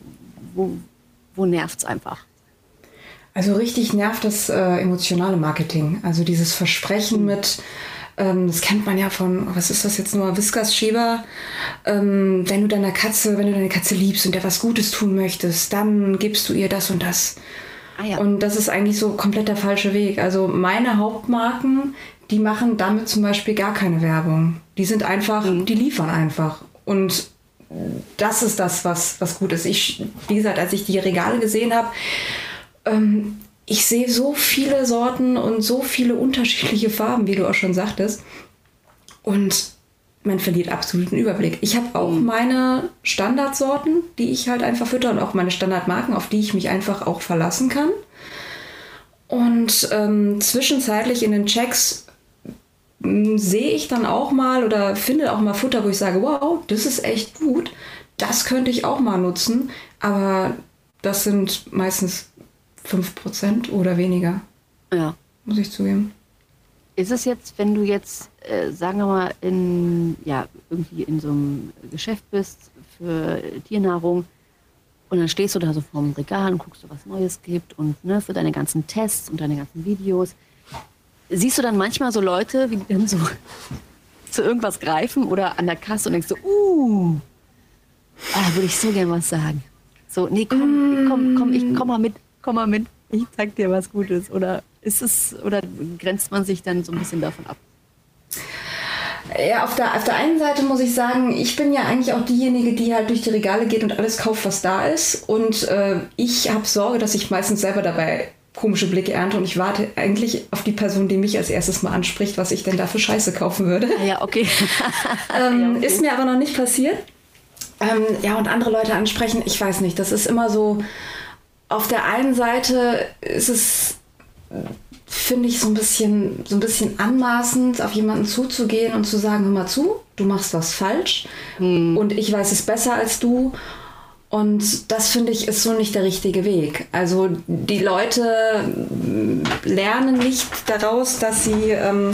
wo nervt's einfach? Also richtig nervt das emotionale Marketing. Also dieses Versprechen mit, das kennt man ja von, was ist das jetzt nur, Whiskas Schieber, wenn du deine Katze liebst und der was Gutes tun möchtest, dann gibst du ihr das und das. Ah, ja. Und das ist eigentlich so komplett der falsche Weg. Also meine Hauptmarken, die machen damit zum Beispiel gar keine Werbung. Die sind einfach, die liefern einfach. Und das ist das, was gut ist. Wie gesagt, als ich die Regale gesehen habe, ich sehe so viele Sorten und so viele unterschiedliche Farben, wie du auch schon sagtest. Und man verliert absolut den Überblick. Ich habe auch meine Standardsorten, die ich halt einfach fütter und auch meine Standardmarken, auf die ich mich einfach auch verlassen kann. Und zwischenzeitlich in den Checks sehe ich dann auch mal oder finde auch mal Futter, wo ich sage, wow, das ist echt gut. Das könnte ich auch mal nutzen. Aber das sind meistens 5% oder weniger. Ja. Muss ich zugeben. Ist es jetzt, wenn du jetzt, sagen wir mal, irgendwie in so einem Geschäft bist für Tiernahrung und dann stehst du da so vorm Regal und guckst, was Neues gibt und für deine ganzen Tests und deine ganzen Videos, siehst du dann manchmal so Leute, wie die dann so zu irgendwas greifen oder an der Kasse und denkst so, da würde ich so gerne was sagen. So, nee, komm mal mit, ich zeig dir was Gutes. Oder grenzt man sich dann so ein bisschen davon ab? Ja, auf der einen Seite muss ich sagen, ich bin ja eigentlich auch diejenige, die halt durch die Regale geht und alles kauft, was da ist. Und ich habe Sorge, dass ich meistens selber dabei komische Blicke ernte und ich warte eigentlich auf die Person, die mich als erstes mal anspricht, was ich denn da für Scheiße kaufen würde. Ja, okay. Okay. Ist mir aber noch nicht passiert. Und andere Leute ansprechen, ich weiß nicht, das ist immer so, auf der einen Seite ist es, finde ich, so ein bisschen anmaßend, auf jemanden zuzugehen und zu sagen, hör mal zu, du machst was falsch und ich weiß es besser als du. Und das, finde ich, ist so nicht der richtige Weg. Also die Leute lernen nicht daraus, dass sie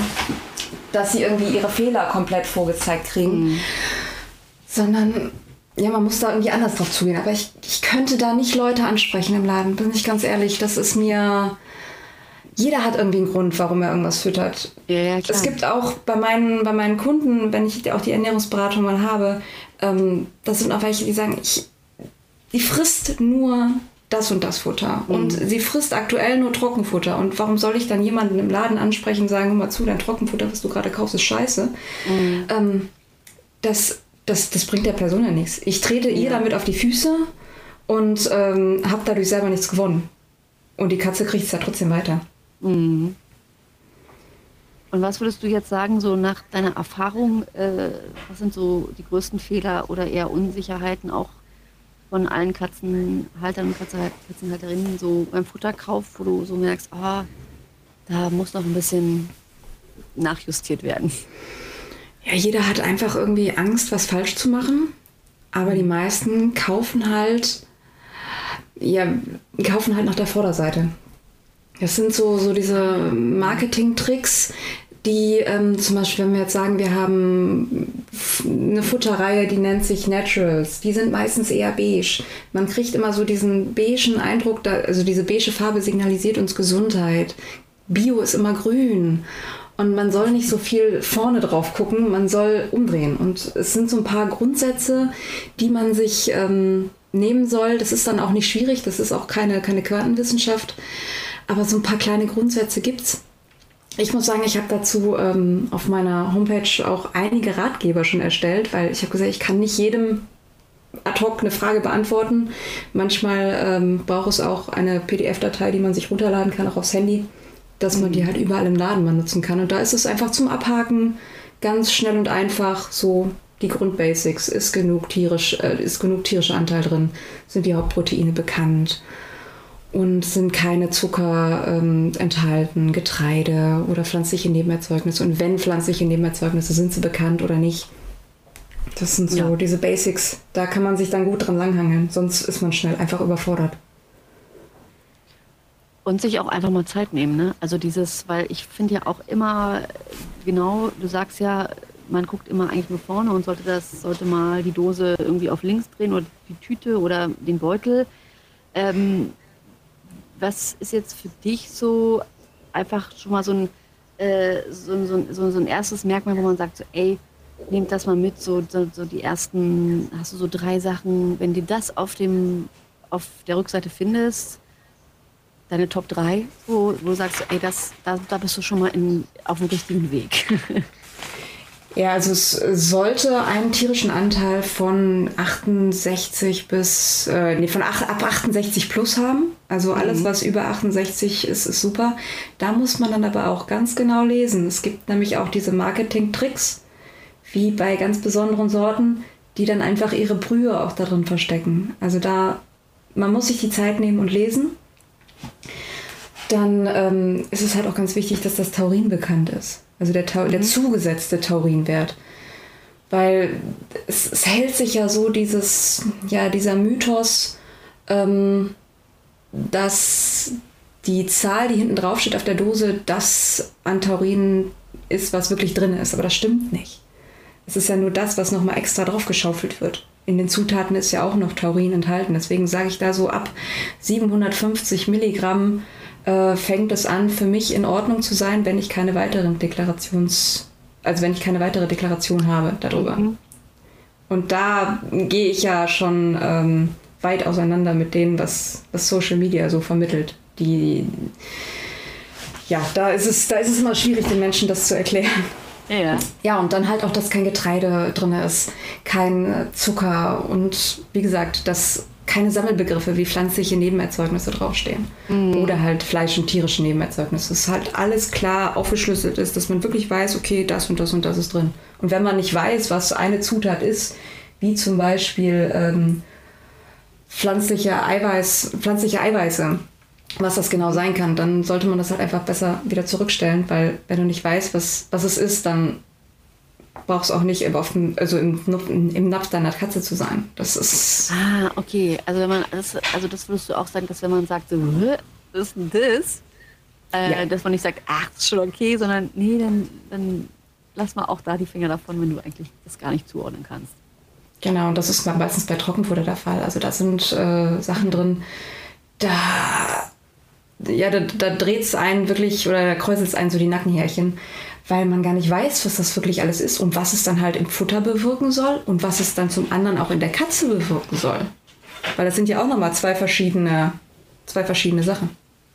irgendwie ihre Fehler komplett vorgezeigt kriegen, sondern ja, man muss da irgendwie anders drauf zugehen. Aber ich könnte da nicht Leute ansprechen im Laden, bin ich ganz ehrlich. Das ist mir... Jeder hat irgendwie einen Grund, warum er irgendwas füttert. Ja, klar. Es gibt auch bei meinen Kunden, wenn ich auch die Ernährungsberatung mal habe, das sind auch welche, die sagen, die frisst nur das und das Futter. Und sie frisst aktuell nur Trockenfutter. Und warum soll ich dann jemanden im Laden ansprechen und sagen, hör mal zu, dein Trockenfutter, was du gerade kaufst, ist scheiße. Das bringt der Person ja nichts. Ich trete ihr damit auf die Füße und habe dadurch selber nichts gewonnen. Und die Katze kriegt es ja trotzdem weiter. Und was würdest du jetzt sagen, so nach deiner Erfahrung, was sind so die größten Fehler oder eher Unsicherheiten auch von allen Katzenhaltern und Katzenhalterinnen so beim Futterkauf, wo du so merkst, da muss noch ein bisschen nachjustiert werden? Ja, jeder hat einfach irgendwie Angst, was falsch zu machen, aber die meisten kaufen halt nach der Vorderseite. Das sind so diese Marketing-Tricks, die zum Beispiel, wenn wir jetzt sagen, wir haben eine Futterreihe, die nennt sich Naturals, die sind meistens eher beige. Man kriegt immer so diesen beigen Eindruck, also diese beige Farbe signalisiert uns Gesundheit. Bio ist immer grün. Und man soll nicht so viel vorne drauf gucken, man soll umdrehen. Und es sind so ein paar Grundsätze, die man sich nehmen soll. Das ist dann auch nicht schwierig, das ist auch keine Quantenwissenschaft. Aber so ein paar kleine Grundsätze gibt's. Ich muss sagen, ich habe dazu auf meiner Homepage auch einige Ratgeber schon erstellt, weil ich habe gesagt, ich kann nicht jedem ad hoc eine Frage beantworten. Manchmal braucht es auch eine PDF-Datei, die man sich runterladen kann, auch aufs Handy, dass man die halt überall im Laden mal nutzen kann. Und da ist es einfach zum Abhaken ganz schnell und einfach so die Grundbasics. Ist genug tierischer Anteil drin? Sind die Hauptproteine bekannt? Und sind keine Zucker enthalten, Getreide oder pflanzliche Nebenerzeugnisse? Und wenn pflanzliche Nebenerzeugnisse, sind sie bekannt oder nicht? Das sind so diese Basics. Da kann man sich dann gut dran langhangeln. Sonst ist man schnell einfach überfordert. Und sich auch einfach mal Zeit nehmen, ne? Also weil ich finde ja auch immer, genau, du sagst ja, man guckt immer eigentlich nur vorne und sollte mal die Dose irgendwie auf links drehen oder die Tüte oder den Beutel. Was ist jetzt für dich so einfach schon mal so ein erstes Merkmal, wo man sagt, so, ey, nehmt das mal mit, so die ersten, hast du so 3 Sachen, wenn du das auf der Rückseite findest, deine Top 3, wo du sagst, ey, da bist du schon mal auf dem richtigen Weg. Ja, also es sollte einen tierischen Anteil von 68 ab 68 plus haben. Also alles, was über 68 ist super. Da muss man dann aber auch ganz genau lesen. Es gibt nämlich auch diese Marketing-Tricks, wie bei ganz besonderen Sorten, die dann einfach ihre Brühe auch darin verstecken. Also man muss sich die Zeit nehmen und lesen. Dann ist es halt auch ganz wichtig, dass das Taurin bekannt ist. Also der zugesetzte Taurinwert. Weil es hält sich ja so dieser Mythos, dass die Zahl, die hinten drauf steht auf der Dose, das an Taurin ist, was wirklich drin ist. Aber das stimmt nicht. Es ist ja nur das, was nochmal extra draufgeschaufelt wird. In den Zutaten ist ja auch noch Taurin enthalten. Deswegen sage ich da so ab 750 Milligramm fängt es an, für mich in Ordnung zu sein, wenn ich keine weitere Deklaration habe darüber. Und da gehe ich ja schon weit auseinander mit denen, was Social Media so vermittelt. Da ist es immer schwierig, den Menschen das zu erklären. Ja. Ja, und dann halt auch, dass kein Getreide drin ist, kein Zucker und wie gesagt, dass keine Sammelbegriffe wie pflanzliche Nebenerzeugnisse draufstehen. Oder halt Fleisch- und tierische Nebenerzeugnisse. Dass halt alles klar aufgeschlüsselt ist, dass man wirklich weiß, okay, das und das und das ist drin. Und wenn man nicht weiß, was eine Zutat ist, wie zum Beispiel pflanzliche Eiweiße, was das genau sein kann, dann sollte man das halt einfach besser wieder zurückstellen, weil wenn du nicht weißt, was es ist, dann brauchst du auch nicht im Napf deiner Katze zu sein. Das ist... Ah, okay. Also das würdest du auch sagen, dass wenn man sagt, so, was ist denn das? Dass man nicht sagt, ach, das ist schon okay, sondern nee, dann lass mal auch da die Finger davon, wenn du eigentlich das gar nicht zuordnen kannst. Genau, und das ist meistens bei Trockenfutter der Fall. Also da sind Sachen drin, da dreht es einen wirklich oder da kräuselt es einen so die Nackenhärchen, weil man gar nicht weiß, was das wirklich alles ist und was es dann halt im Futter bewirken soll und was es dann zum anderen auch in der Katze bewirken soll. Weil das sind ja auch nochmal zwei verschiedene Sachen.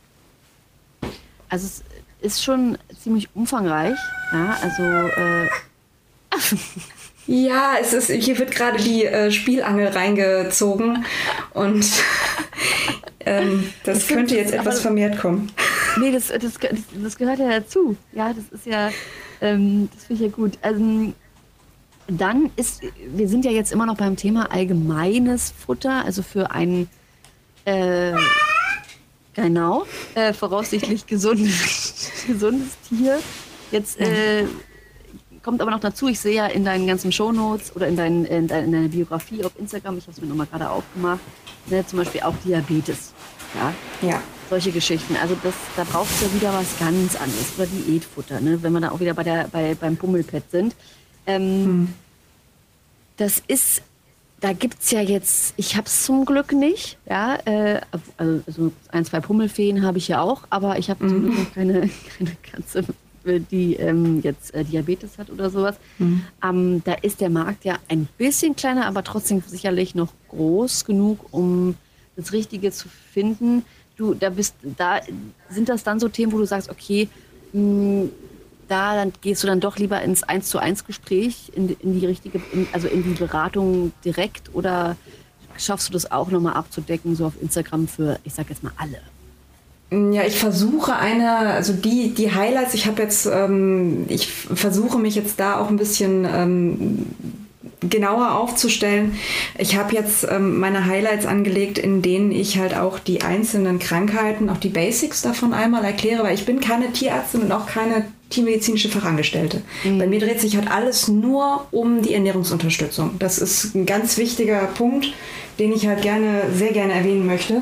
Also es ist schon ziemlich umfangreich. Ja, also ja, hier wird gerade die Spielangel reingezogen und das könnte jetzt etwas vermehrt kommen. Nee, das gehört ja dazu. Ja, das ist ja, das finde ich ja gut. Also, wir sind ja jetzt immer noch beim Thema allgemeines Futter, also für ein voraussichtlich gesundes Tier. Jetzt kommt aber noch dazu, ich sehe ja in deinen ganzen Shownotes oder in deiner Biografie auf Instagram, ich habe es mir nochmal gerade aufgemacht, zum Beispiel auch Diabetes. Ja. Solche Geschichten. Also da braucht es ja wieder was ganz anderes. Oder Diätfutter, ne? Wenn wir da auch wieder beim Pummelpad sind. Da gibt es ja jetzt, ich habe es zum Glück nicht, ja, also 1, 2 Pummelfeen habe ich ja auch, aber ich habe zum Glück noch keine Katze, die jetzt Diabetes hat oder sowas. Da ist der Markt ja ein bisschen kleiner, aber trotzdem sicherlich noch groß genug, um das Richtige zu finden. Da sind das dann so Themen, wo du sagst, okay, dann gehst du dann doch lieber ins 1:1 Gespräch, in die Beratung direkt, oder schaffst du das auch nochmal abzudecken, so auf Instagram für, ich sag jetzt mal, alle? Ja, ich versuche die Highlights, ich versuche mich jetzt da auch ein bisschen genauer aufzustellen. Ich habe jetzt meine Highlights angelegt, in denen ich halt auch die einzelnen Krankheiten, auch die Basics davon einmal erkläre, weil ich bin keine Tierärztin und auch keine tiermedizinische Fachangestellte. Bei mir dreht sich halt alles nur um die Ernährungsunterstützung. Das ist ein ganz wichtiger Punkt, den ich halt sehr gerne erwähnen möchte.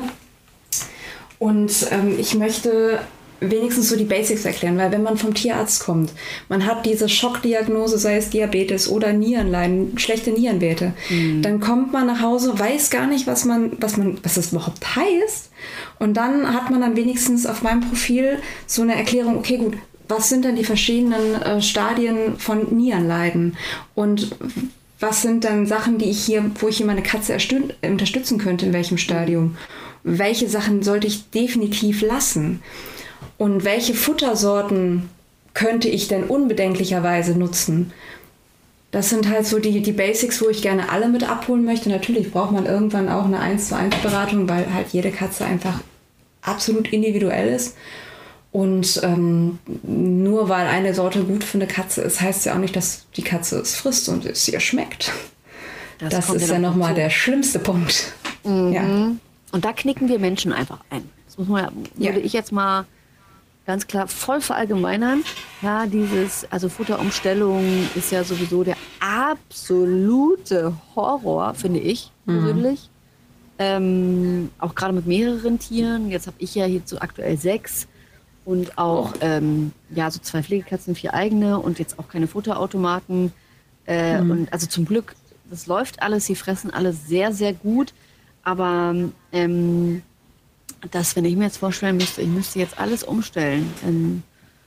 Und ich möchte wenigstens so die Basics erklären, weil wenn man vom Tierarzt kommt, man hat diese Schockdiagnose, sei es Diabetes oder Nierenleiden, schlechte Nierenwerte, dann kommt man nach Hause, weiß gar nicht, was das überhaupt heißt, und dann hat man dann wenigstens auf meinem Profil so eine Erklärung, okay, gut, was sind denn die verschiedenen Stadien von Nierenleiden und was sind dann Sachen, wo ich hier meine Katze unterstützen könnte, in welchem Stadium? Welche Sachen sollte ich definitiv lassen? Und welche Futtersorten könnte ich denn unbedenklicherweise nutzen? Das sind halt so die Basics, wo ich gerne alle mit abholen möchte. Natürlich braucht man irgendwann auch eine 1:1 Beratung, weil halt jede Katze einfach absolut individuell ist. Und nur weil eine Sorte gut für eine Katze ist, heißt ja auch nicht, dass die Katze es frisst und es ihr schmeckt. Das ist ja nochmal der schlimmste Punkt. Ja. Und da knicken wir Menschen einfach ein. Das würde ich jetzt mal ganz klar voll verallgemeinern. Ja, also Futterumstellung ist ja sowieso der absolute Horror, finde ich persönlich. Auch gerade mit mehreren Tieren. Jetzt habe ich ja hier so aktuell 6 und auch so 2 Pflegekatzen, 4 eigene und jetzt auch keine Futterautomaten. Und also zum Glück, das läuft alles. Sie fressen alles sehr, sehr gut. Aber wenn ich mir jetzt vorstellen müsste, ich müsste jetzt alles umstellen,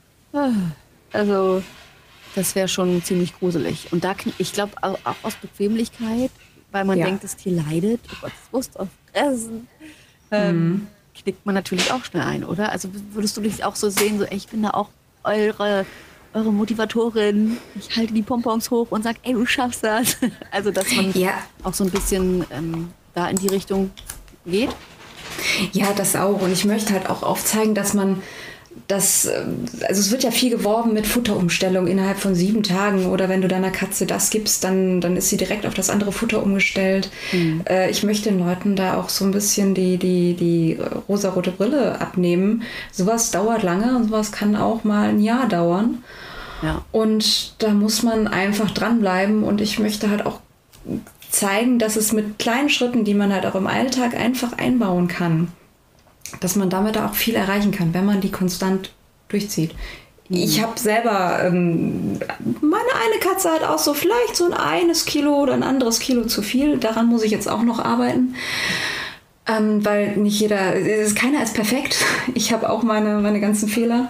also das wäre schon ziemlich gruselig. Und ich glaube auch aus Bequemlichkeit, weil man denkt, das Tier leidet, oh Gott, das muss doch fressen, knickt man natürlich auch schnell ein, oder? Also würdest du dich auch so sehen, so ich bin da auch eure Motivatorin, ich halte die Pompons hoch und sage, ey, du schaffst das. Also dass man auch so ein bisschen da in die Richtung geht? Ja, das auch. Und ich möchte halt auch aufzeigen, dass man also es wird ja viel geworben mit Futterumstellung innerhalb von 7 Tagen, oder wenn du deiner Katze das gibst, dann ist sie direkt auf das andere Futter umgestellt. Ich möchte den Leuten da auch so ein bisschen die rosarote Brille abnehmen. Sowas dauert lange und sowas kann auch mal ein Jahr dauern. Ja. Und da muss man einfach dranbleiben, und ich möchte halt auch zeigen, dass es mit kleinen Schritten, die man halt auch im Alltag einfach einbauen kann, dass man damit auch viel erreichen kann, wenn man die konstant durchzieht. Ich habe selber, meine eine Katze hat auch so vielleicht so ein Kilo oder ein anderes Kilo zu viel. Daran muss ich jetzt auch noch arbeiten. Weil nicht jeder, keiner ist perfekt. Ich habe auch meine ganzen Fehler.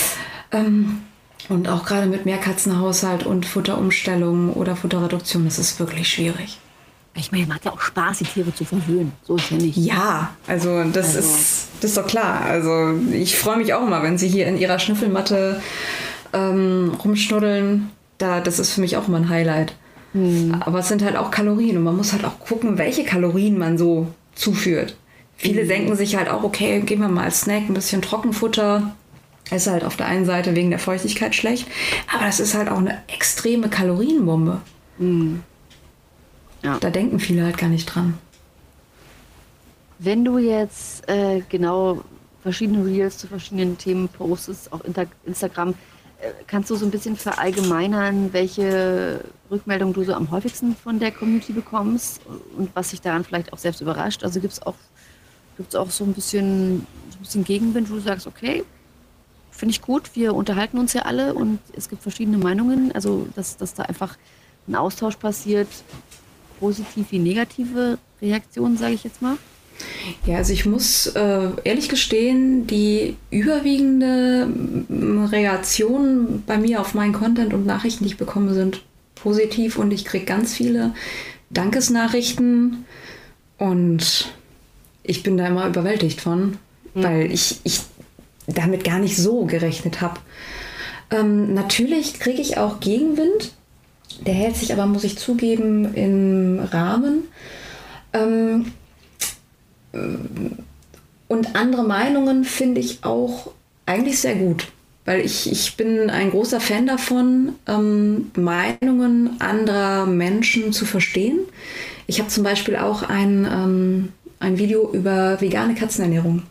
Und auch gerade mit Mehrkatzenhaushalt und Futterumstellung oder Futterreduktion, das ist wirklich schwierig. Ich meine, macht ja auch Spaß, die Tiere zu verwöhnen. So ist ja nicht. Ja, also das ist doch klar. Also ich freue mich auch immer, wenn sie hier in ihrer Schnüffelmatte rumschnuddeln. Das ist für mich auch immer ein Highlight. Aber es sind halt auch Kalorien und man muss halt auch gucken, welche Kalorien man so zuführt. Viele denken sich halt auch, okay, geben wir mal als Snack ein bisschen Trockenfutter. Ist halt auf der einen Seite wegen der Feuchtigkeit schlecht, aber das ist halt auch eine extreme Kalorienbombe. Ja. Da denken viele halt gar nicht dran. Wenn du jetzt genau verschiedene Reels zu verschiedenen Themen postest auf Instagram, kannst du so ein bisschen verallgemeinern, welche Rückmeldungen du so am häufigsten von der Community bekommst und was dich daran vielleicht auch selbst überrascht? Also gibt es auch so ein bisschen Gegenwind, wo du sagst, okay, finde ich gut, wir unterhalten uns ja alle und es gibt verschiedene Meinungen, also dass da einfach ein Austausch passiert, positiv wie negative Reaktionen, sage ich jetzt mal? Ja, also ich muss ehrlich gestehen, die überwiegende Reaktion bei mir auf meinen Content und Nachrichten, die ich bekomme, sind positiv und ich kriege ganz viele Dankesnachrichten und ich bin da immer überwältigt von, weil ich damit gar nicht so gerechnet habe. Natürlich kriege ich auch Gegenwind, der hält sich aber, muss ich zugeben, im Rahmen. Und andere Meinungen finde ich auch eigentlich sehr gut, weil ich bin ein großer Fan davon, Meinungen anderer Menschen zu verstehen. Ich habe zum Beispiel auch ein Video über vegane Katzenernährung.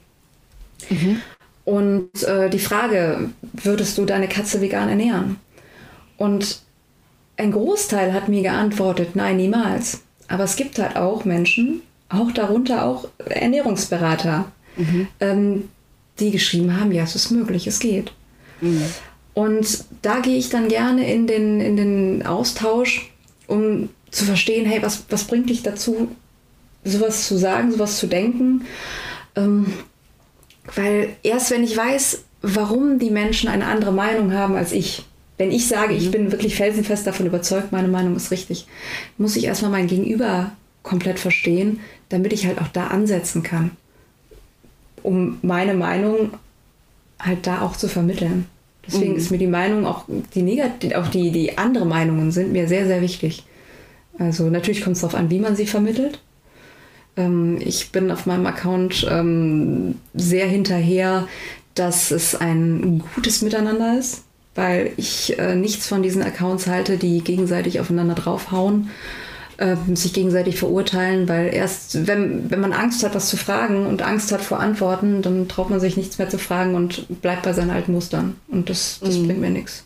Und die Frage, würdest du deine Katze vegan ernähren? Und ein Großteil hat mir geantwortet, nein, niemals. Aber es gibt halt auch Menschen, auch darunter auch Ernährungsberater, die geschrieben haben, ja, es ist möglich, es geht. Und da gehe ich dann gerne in den Austausch, um zu verstehen, hey, was bringt dich dazu, sowas zu sagen, sowas zu denken? Weil erst wenn ich weiß, warum die Menschen eine andere Meinung haben als ich, wenn ich sage, ich bin wirklich felsenfest davon überzeugt, meine Meinung ist richtig, muss ich erstmal mein Gegenüber komplett verstehen, damit ich halt auch da ansetzen kann, um meine Meinung halt da auch zu vermitteln. Deswegen ist mir die Meinung, auch die andere Meinungen sind mir sehr, sehr wichtig. Also natürlich kommt es darauf an, wie man sie vermittelt. Ich bin auf meinem Account sehr hinterher, dass es ein gutes Miteinander ist, weil ich nichts von diesen Accounts halte, die gegenseitig aufeinander draufhauen, sich gegenseitig verurteilen, weil erst, wenn man Angst hat, was zu fragen und Angst hat vor Antworten, dann traut man sich nichts mehr zu fragen und bleibt bei seinen alten Mustern. Und das bringt mir nichts.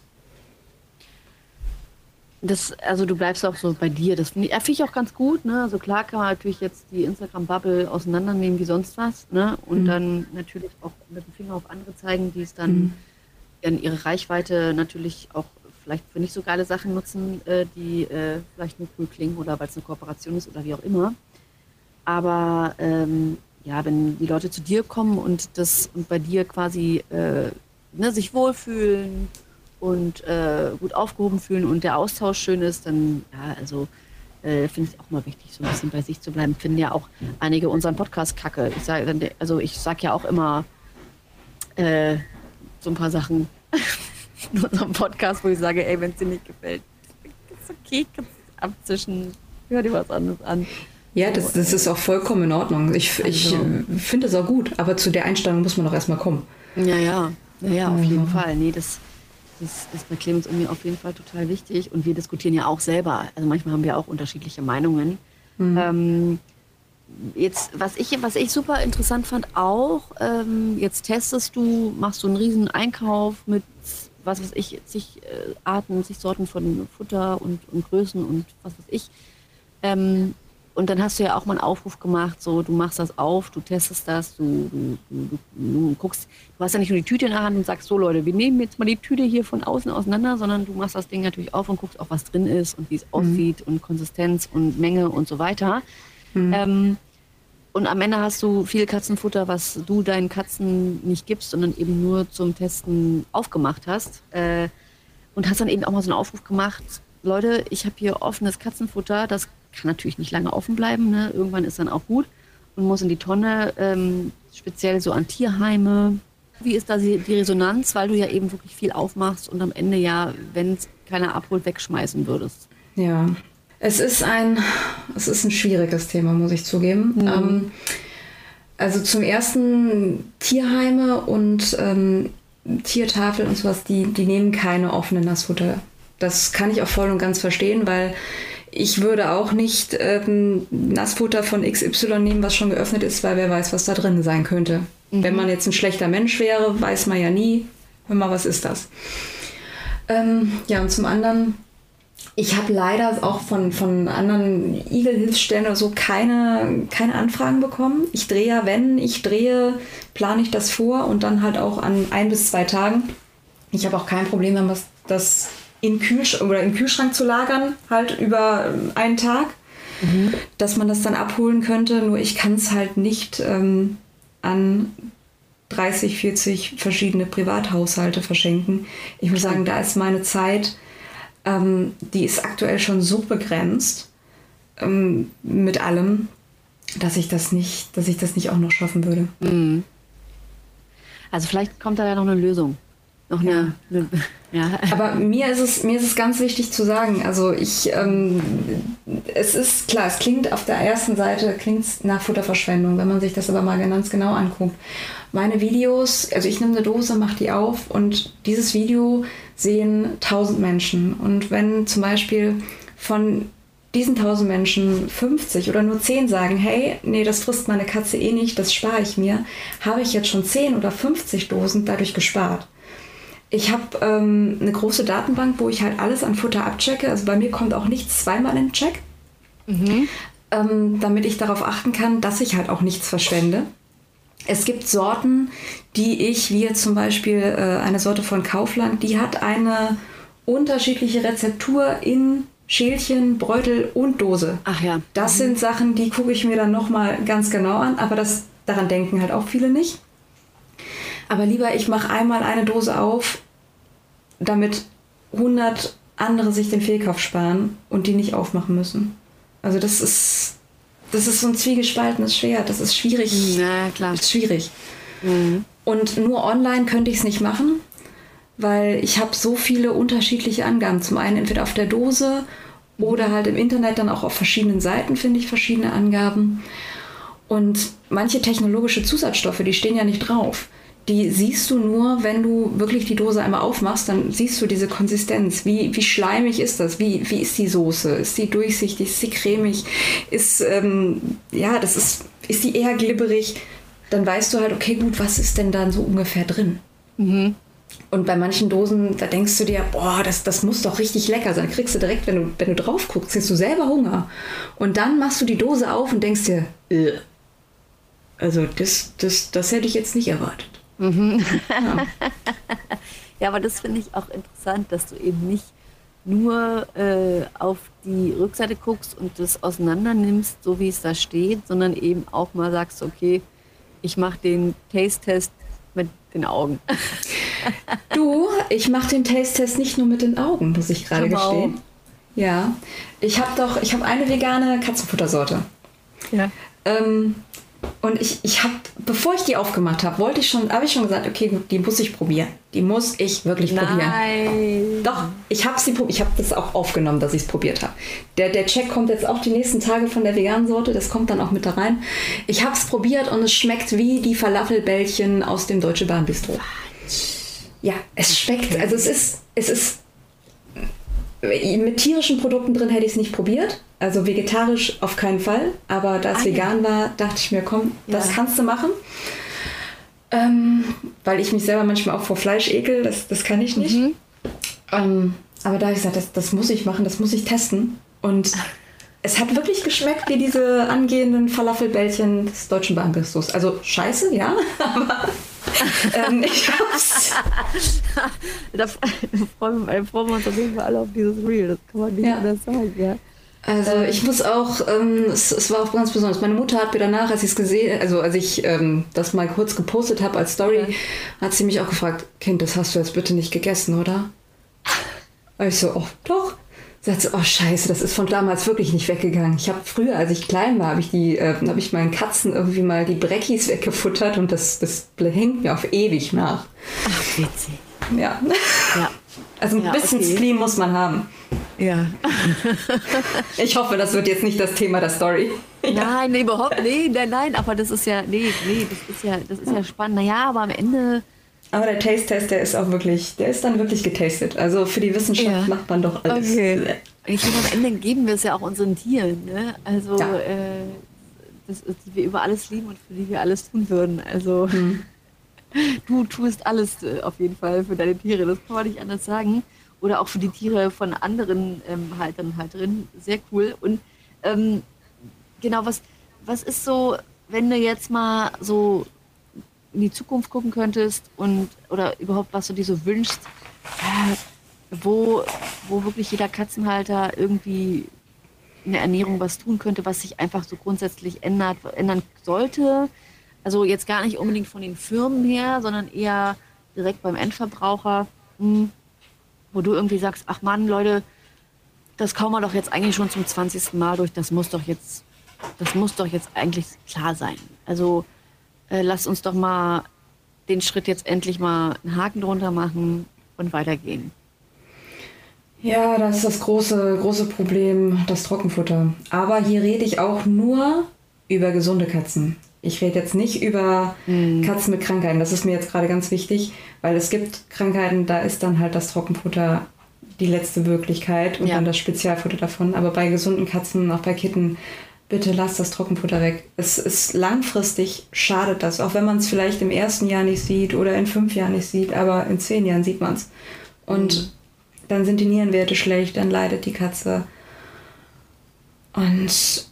Also du bleibst auch so bei dir. Das finde ich auch ganz gut. Ne? Also klar kann man natürlich jetzt die Instagram-Bubble auseinandernehmen wie sonst was. Ne? Und dann natürlich auch mit dem Finger auf andere zeigen, die es dann in ihre Reichweite natürlich auch vielleicht für nicht so geile Sachen nutzen, die vielleicht nur cool klingen oder weil es eine Kooperation ist oder wie auch immer. Aber wenn die Leute zu dir kommen und bei dir quasi sich wohlfühlen und gut aufgehoben fühlen und der Austausch schön ist, dann finde ich auch mal wichtig, so ein bisschen bei sich zu bleiben. Finden ja auch einige unseren Podcast kacke. Ich sag ja auch immer so ein paar Sachen in unserem Podcast, wo ich sage, ey, wenn es dir nicht gefällt, ist okay, kannst abzischen, hör dir was anderes an. Ja, das ist auch vollkommen in Ordnung. Ich finde es auch gut, aber zu der Einstellung muss man doch erstmal kommen. Ja, auf jeden Fall. Nee, das ist bei Clemens und mir auf jeden Fall total wichtig. Und wir diskutieren ja auch selber. Also manchmal haben wir auch unterschiedliche Meinungen. Jetzt, was ich super interessant fand auch, jetzt machst du einen riesen Einkauf mit, was weiß ich, zig Arten, zig Sorten von Futter und Größen und was weiß ich. Und dann hast du ja auch mal einen Aufruf gemacht, so, du machst das auf, du testest das, du guckst, du hast ja nicht nur die Tüte in der Hand und sagst, so Leute, wir nehmen jetzt mal die Tüte hier von außen auseinander, sondern du machst das Ding natürlich auf und guckst auch, was drin ist und wie es aussieht und Konsistenz und Menge und so weiter. Und am Ende hast du viel Katzenfutter, was du deinen Katzen nicht gibst, sondern eben nur zum Testen aufgemacht hast. Und hast dann eben auch mal so einen Aufruf gemacht, Leute, ich habe hier offenes Katzenfutter, das kann natürlich nicht lange offen bleiben, ne? Irgendwann ist dann auch gut und muss in die Tonne, speziell so an Tierheime. Wie ist da die Resonanz, weil du ja eben wirklich viel aufmachst und am Ende ja, wenn es keiner abholt, wegschmeißen würdest? Ja, es ist ein schwieriges Thema, muss ich zugeben. Also zum ersten Tierheime und Tiertafel und sowas, die nehmen keine offenen Nassfutter. Das kann ich auch voll und ganz verstehen, weil ich würde auch nicht Nassfutter von XY nehmen, was schon geöffnet ist, weil wer weiß, was da drin sein könnte. Wenn man jetzt ein schlechter Mensch wäre, weiß man ja nie, hör mal, was ist das? Ja, und zum anderen, ich habe leider auch von anderen Igelhilfsstellen oder so keine Anfragen bekommen. Ich drehe ja, wenn ich drehe, plane ich das vor und dann halt auch an 1 bis 2 Tagen. Ich habe auch kein Problem, wenn das im Kühlschrank zu lagern, halt über einen Tag, dass man das dann abholen könnte. Nur ich kann es halt nicht an 30, 40 verschiedene Privathaushalte verschenken. Ich muss sagen, da ist meine Zeit, die ist aktuell schon so begrenzt mit allem, dass ich das nicht auch noch schaffen würde. Also vielleicht kommt da ja noch eine Lösung. Ja. Aber mir ist es ganz wichtig zu sagen, also es ist klar, es klingt auf der ersten Seite nach Futterverschwendung, wenn man sich das aber mal ganz genau anguckt. Meine Videos, also ich nehme eine Dose, mache die auf und dieses Video sehen 1000 Menschen. Und wenn zum Beispiel von diesen 1000 Menschen 50 oder nur 10 sagen, hey, nee, das frisst meine Katze eh nicht, das spare ich mir, habe ich jetzt schon 10 oder 50 Dosen dadurch gespart. Ich habe eine große Datenbank, wo ich halt alles an Futter abchecke. Also bei mir kommt auch nichts zweimal in den Check, damit ich darauf achten kann, dass ich halt auch nichts verschwende. Es gibt Sorten, die wie jetzt zum Beispiel eine Sorte von Kaufland, die hat eine unterschiedliche Rezeptur in Schälchen, Beutel und Dose. Ach ja. Das sind Sachen, die gucke ich mir dann nochmal ganz genau an, aber daran denken halt auch viele nicht. Aber lieber, ich mache einmal eine Dose auf, damit 100 andere sich den Fehlkauf sparen und die nicht aufmachen müssen. Also das ist so ein zwiegespaltenes Schwert. Das ist schwierig. Na klar. Das ist schwierig. Und nur online könnte ich es nicht machen, weil ich habe so viele unterschiedliche Angaben. Zum einen entweder auf der Dose oder halt im Internet dann auch auf verschiedenen Seiten finde ich verschiedene Angaben. Und manche technologische Zusatzstoffe, die stehen ja nicht drauf. Die siehst du nur, wenn du wirklich die Dose einmal aufmachst, dann siehst du diese Konsistenz. Wie schleimig ist das? Wie ist die Soße? Ist die durchsichtig? Ist die cremig? Ist die eher glibberig? Dann weißt du halt, okay, gut, was ist denn dann so ungefähr drin? Und bei manchen Dosen, da denkst du dir, boah, das muss doch richtig lecker sein. Kriegst du direkt, wenn du drauf guckst, kriegst du selber Hunger. Und dann machst du die Dose auf und denkst dir, also das hätte ich jetzt nicht erwartet. Ja. Ja, aber das finde ich auch interessant, dass du eben nicht nur auf die Rückseite guckst und das auseinander nimmst, so wie es da steht, sondern eben auch mal sagst, okay, ich mache den Taste-Test mit den Augen. Ich mache den Taste-Test nicht nur mit den Augen, muss ich gerade gestehen. Ja, ich habe eine vegane Katzenfuttersorte. Ja. Und ich habe, bevor ich die aufgemacht habe, habe ich schon gesagt, okay, gut, die muss ich probieren. Die muss ich wirklich probieren. Doch, ich habe das auch aufgenommen, dass ich es probiert habe. Der Check kommt jetzt auch die nächsten Tage von der veganen Sorte, das kommt dann auch mit da rein. Ich habe es probiert und es schmeckt wie die Falafelbällchen aus dem Deutsche Bahn Bistro. Ja, es schmeckt, also es ist mit tierischen Produkten drin hätte ich es nicht probiert. Also vegetarisch auf keinen Fall. Aber da es vegan war, dachte ich mir, komm, das kannst du machen. Weil ich mich selber manchmal auch vor Fleisch ekel. Das kann ich nicht. Aber da habe ich gesagt, das muss ich machen, das muss ich testen. Und es hat wirklich geschmeckt wie diese angehenden Falafelbällchen des Deutschen Bankes. Also scheiße, ja, aber ich hab's. Da freuen wir uns auf jeden Fall alle auf dieses Reel, das kann man nicht anders sagen, ja. Also ich muss auch, es war auch ganz besonders. Meine Mutter hat mir danach, als ich es gesehen, also als ich das mal kurz gepostet habe als Story, hat sie mich auch gefragt, Kind, das hast du jetzt bitte nicht gegessen, oder? Und ich so, oh, doch. Sagt sie, oh scheiße, das ist von damals wirklich nicht weggegangen. Ich habe früher, als ich klein war, habe ich meinen Katzen irgendwie mal die Breckis weggefuttert und das hängt mir auf ewig nach. Ach, witzig. Ja. Also ein bisschen Spleen muss man haben. Ja. Ich hoffe, das wird jetzt nicht das Thema der Story. Nein, überhaupt nein, aber das ist ja, das ist ja spannend. Naja, aber am Ende... Aber der Taste-Test, der ist dann wirklich getastet. Also für die Wissenschaft macht man doch alles. Okay. Ich finde, am Ende geben wir es ja auch unseren Tieren, ne? Also, die wir über alles lieben und für die wir alles tun würden. Also, du tust alles auf jeden Fall für deine Tiere, das kann man nicht anders sagen. Oder auch für die Tiere von anderen Haltern und Halterinnen. Sehr cool. Und genau, was ist so, wenn du jetzt mal so in die Zukunft gucken könntest oder überhaupt, was du dir so wünschst, wo wirklich jeder Katzenhalter irgendwie in der Ernährung was tun könnte, was sich einfach so grundsätzlich ändern sollte. Also jetzt gar nicht unbedingt von den Firmen her, sondern eher direkt beim Endverbraucher, wo du irgendwie sagst, ach Mann, Leute, das kauen wir doch jetzt eigentlich schon zum 20. Mal durch, das muss doch jetzt eigentlich klar sein. Also lasst uns doch mal den Schritt jetzt endlich mal einen Haken drunter machen und weitergehen. Ja, das ist das große Problem, das Trockenfutter. Aber hier rede ich auch nur über gesunde Katzen. Ich rede jetzt nicht über Katzen mit Krankheiten. Das ist mir jetzt gerade ganz wichtig, weil es gibt Krankheiten, da ist dann halt das Trockenfutter die letzte Möglichkeit und dann das Spezialfutter davon. Aber bei gesunden Katzen, auch bei Kitten, bitte lasst das Trockenfutter weg. Es ist langfristig, schadet das. Auch wenn man es vielleicht im ersten Jahr nicht sieht oder in 5 Jahren nicht sieht, aber in 10 Jahren sieht man es. Und dann sind die Nierenwerte schlecht, dann leidet die Katze. Und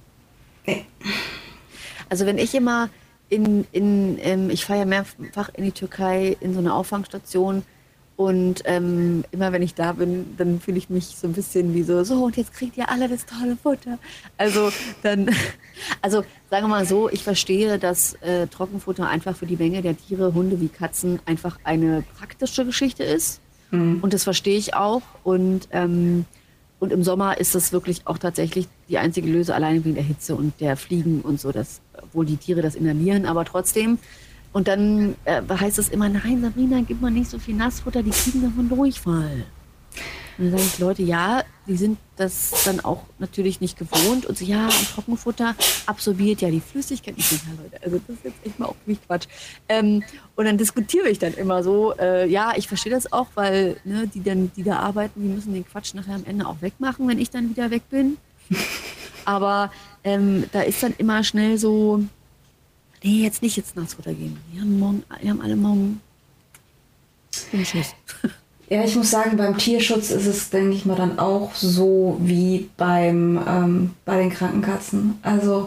Also wenn ich immer ich fahre ja mehrfach in die Türkei in so eine Auffangstation und immer wenn ich da bin, dann fühle ich mich so ein bisschen wie so und jetzt kriegt ihr alle das tolle Futter. Also sagen wir mal so, ich verstehe, dass Trockenfutter einfach für die Menge der Tiere, Hunde wie Katzen, einfach eine praktische Geschichte ist. Und das verstehe ich auch. Und im Sommer ist das wirklich auch tatsächlich die einzige Lösung, alleine wegen der Hitze und der Fliegen und so, dass wohl die Tiere das inhalieren, aber trotzdem. Und dann heißt es immer, nein, Sabrina, gib mal nicht so viel Nassfutter, die kriegen davon Durchfall. Und dann sagen die Leute, ja, die sind das dann auch natürlich nicht gewohnt. Und so, ja, und Trockenfutter absorbiert ja die Flüssigkeit. Ich denke, ja, Leute, also das ist jetzt echt mal auch wirklich Quatsch. Und dann diskutiere ich dann immer so, ja, ich verstehe das auch, weil die da arbeiten, die müssen den Quatsch nachher am Ende auch wegmachen, wenn ich dann wieder weg bin. Aber da ist dann immer schnell so, nee, jetzt nicht ins Nassfutter gehen. Wir haben alle morgen einen Schuss. Ja, ich muss sagen, beim Tierschutz ist es, denke ich mal, dann auch so wie bei den kranken Katzen. Also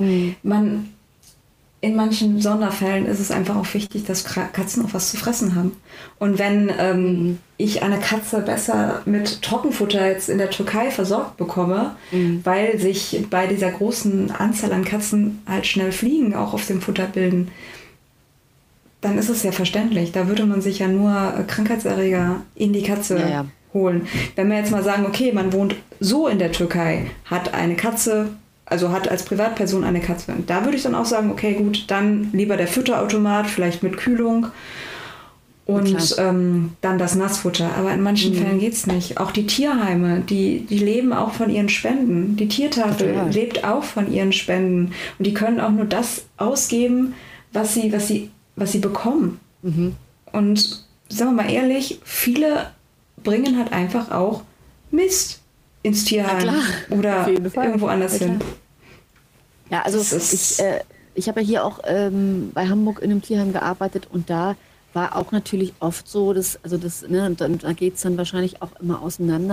in manchen Sonderfällen ist es einfach auch wichtig, dass Katzen auch was zu fressen haben. Und wenn ich eine Katze besser mit Trockenfutter jetzt in der Türkei versorgt bekomme, weil sich bei dieser großen Anzahl an Katzen halt schnell Fliegen auch auf dem Futter bilden, dann ist es ja verständlich. Da würde man sich ja nur Krankheitserreger in die Katze holen. Wenn wir jetzt mal sagen, okay, man wohnt so in der Türkei, hat eine Katze, also hat als Privatperson eine Katze. Da würde ich dann auch sagen, okay, gut, dann lieber der Fütterautomat, vielleicht mit Kühlung und dann das Nassfutter. Aber in manchen Fällen geht es nicht. Auch die Tierheime, die leben auch von ihren Spenden. Die Tiertafel lebt auch von ihren Spenden. Und die können auch nur das ausgeben, was sie bekommen. Und sagen wir mal ehrlich, viele bringen halt einfach auch Mist ins Tierheim oder irgendwo anders hin. Ja, also ich habe ja hier auch bei Hamburg in einem Tierheim gearbeitet und da war auch natürlich oft so, da geht es dann wahrscheinlich auch immer auseinander,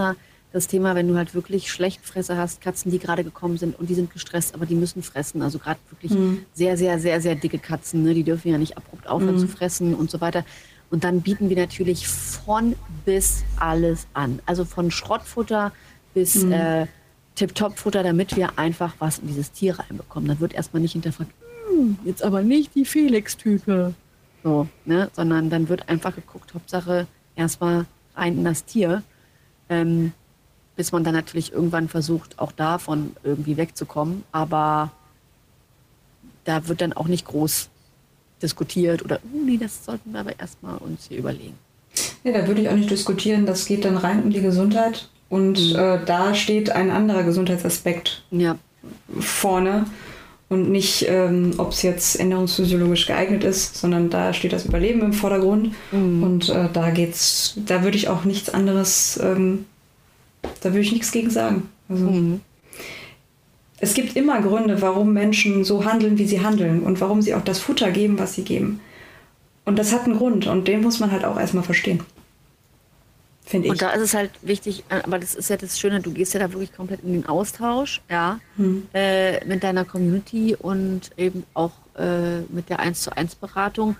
das Thema, wenn du halt wirklich Schlechtfresser hast, Katzen, die gerade gekommen sind und die sind gestresst, aber die müssen fressen. Also gerade wirklich sehr, sehr, sehr, sehr dicke Katzen, ne? Die dürfen ja nicht abrupt aufhören zu fressen und so weiter. Und dann bieten wir natürlich von bis alles an. Also von Schrottfutter bis Tip-Top-Futter, damit wir einfach was in dieses Tier reinbekommen. Dann wird erstmal nicht hinterfragt, jetzt aber nicht die Felix-Tüte. So, ne? Sondern dann wird einfach geguckt, Hauptsache erstmal rein in das Tier. Bis man dann natürlich irgendwann versucht, auch davon irgendwie wegzukommen. Aber da wird dann auch nicht groß diskutiert oder, nee, das sollten wir aber erstmal uns hier überlegen. Ja, da würde ich auch nicht diskutieren. Das geht dann rein um die Gesundheit. Und da steht ein anderer Gesundheitsaspekt vorne. Und nicht, ob es jetzt ernährungsphysiologisch geeignet ist, sondern da steht das Überleben im Vordergrund. Und da würde ich auch nichts anderes, da würde ich nichts gegen sagen. Also, es gibt immer Gründe, warum Menschen so handeln, wie sie handeln und warum sie auch das Futter geben, was sie geben. Und das hat einen Grund und den muss man halt auch erstmal verstehen. Finde ich. Und da ist es halt wichtig, aber das ist ja das Schöne, du gehst ja da wirklich komplett in den Austausch, mit deiner Community und eben auch mit der 1:1 Beratung.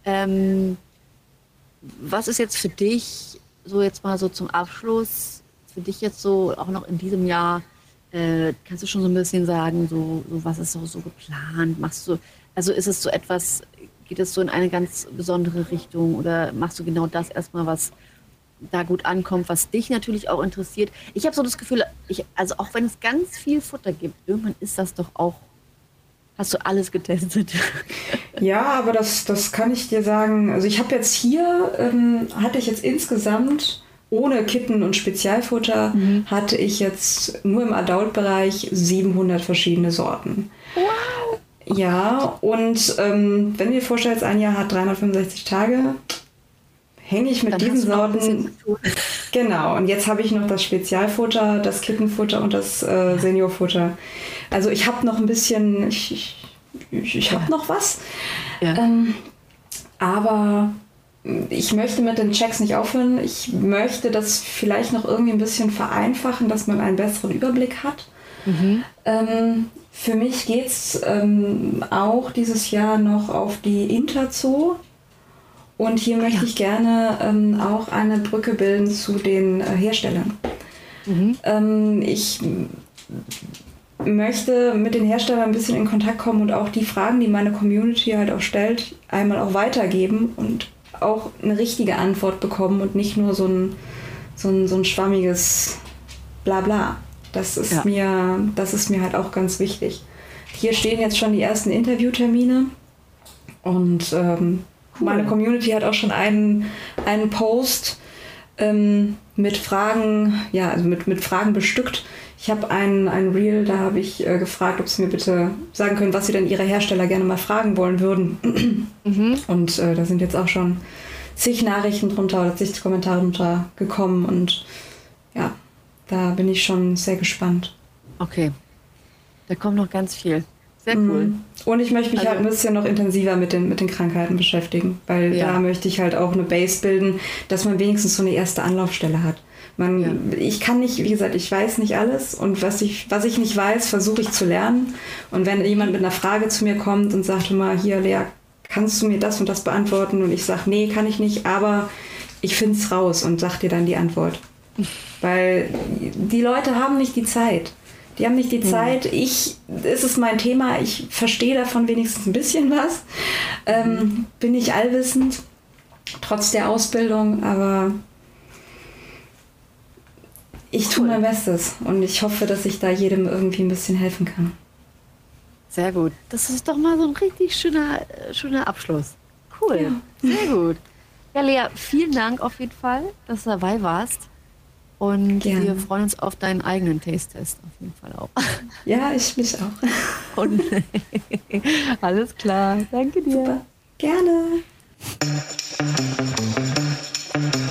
Was ist jetzt für dich, so jetzt mal so zum Abschluss, für dich jetzt so auch noch in diesem Jahr, kannst du schon so ein bisschen sagen, so was ist so geplant? Machst du, also ist es so etwas, geht es so in eine ganz besondere Richtung oder machst du genau das erstmal, was da gut ankommt, was dich natürlich auch interessiert? Ich habe so das Gefühl, also auch wenn es ganz viel Futter gibt, irgendwann ist das doch auch, hast du alles getestet? Ja, aber das kann ich dir sagen. Also ich habe jetzt hier, hatte ich jetzt insgesamt ohne Kitten und Spezialfutter, hatte ich jetzt nur im Adult-Bereich 700 verschiedene Sorten. Wow! Ja, und wenn du dir vorstellst, ein Jahr hat 365 Tage, hänge ich mit dann diesen Sorten. Genau, und jetzt habe ich noch das Spezialfutter, das Kittenfutter und das Seniorfutter. Also ich habe noch ein bisschen, ich habe noch was. Ja. Aber ich möchte mit den Checks nicht aufhören. Ich möchte das vielleicht noch irgendwie ein bisschen vereinfachen, dass man einen besseren Überblick hat. Für mich geht es auch dieses Jahr noch auf die Interzoo. Und hier möchte ich gerne auch eine Brücke bilden zu den Herstellern. Ich möchte mit den Herstellern ein bisschen in Kontakt kommen und auch die Fragen, die meine Community halt auch stellt, einmal auch weitergeben und auch eine richtige Antwort bekommen und nicht nur so ein schwammiges Blabla. Das ist mir halt auch ganz wichtig. Hier stehen jetzt schon die ersten Interviewtermine und meine Community hat auch schon einen Post mit Fragen, also mit Fragen bestückt. Ich habe ein Reel, da habe ich gefragt, ob sie mir bitte sagen können, was sie denn ihre Hersteller gerne mal fragen wollen würden. Und da sind jetzt auch schon zig Nachrichten drunter oder zig Kommentare drunter gekommen und ja, da bin ich schon sehr gespannt. Okay, da kommt noch ganz viel. Sehr cool. Und ich möchte mich halt ein bisschen noch intensiver mit den Krankheiten beschäftigen, weil da möchte ich halt auch eine Base bilden, dass man wenigstens so eine erste Anlaufstelle hat. Ich kann nicht, wie gesagt, ich weiß nicht alles und was ich nicht weiß, versuche ich zu lernen. Und wenn jemand mit einer Frage zu mir kommt und sagt immer, hier Lea, kannst du mir das und das beantworten? Und ich sage, nee, kann ich nicht, aber ich finde es raus und sage dir dann die Antwort. Weil die Leute haben nicht die Zeit. Die haben nicht die Zeit. Es ist mein Thema. Ich verstehe davon wenigstens ein bisschen was. Bin nicht allwissend, trotz der Ausbildung, aber ich tue mein Bestes und ich hoffe, dass ich da jedem irgendwie ein bisschen helfen kann. Sehr gut. Das ist doch mal so ein richtig schöner Abschluss. Cool. Ja. Sehr gut. Ja, Lea, vielen Dank auf jeden Fall, dass du dabei warst. Und wir freuen uns auf deinen eigenen Taste-Test auf jeden Fall auch. Ja, ich mich auch. Und alles klar. Danke dir. Super. Gerne.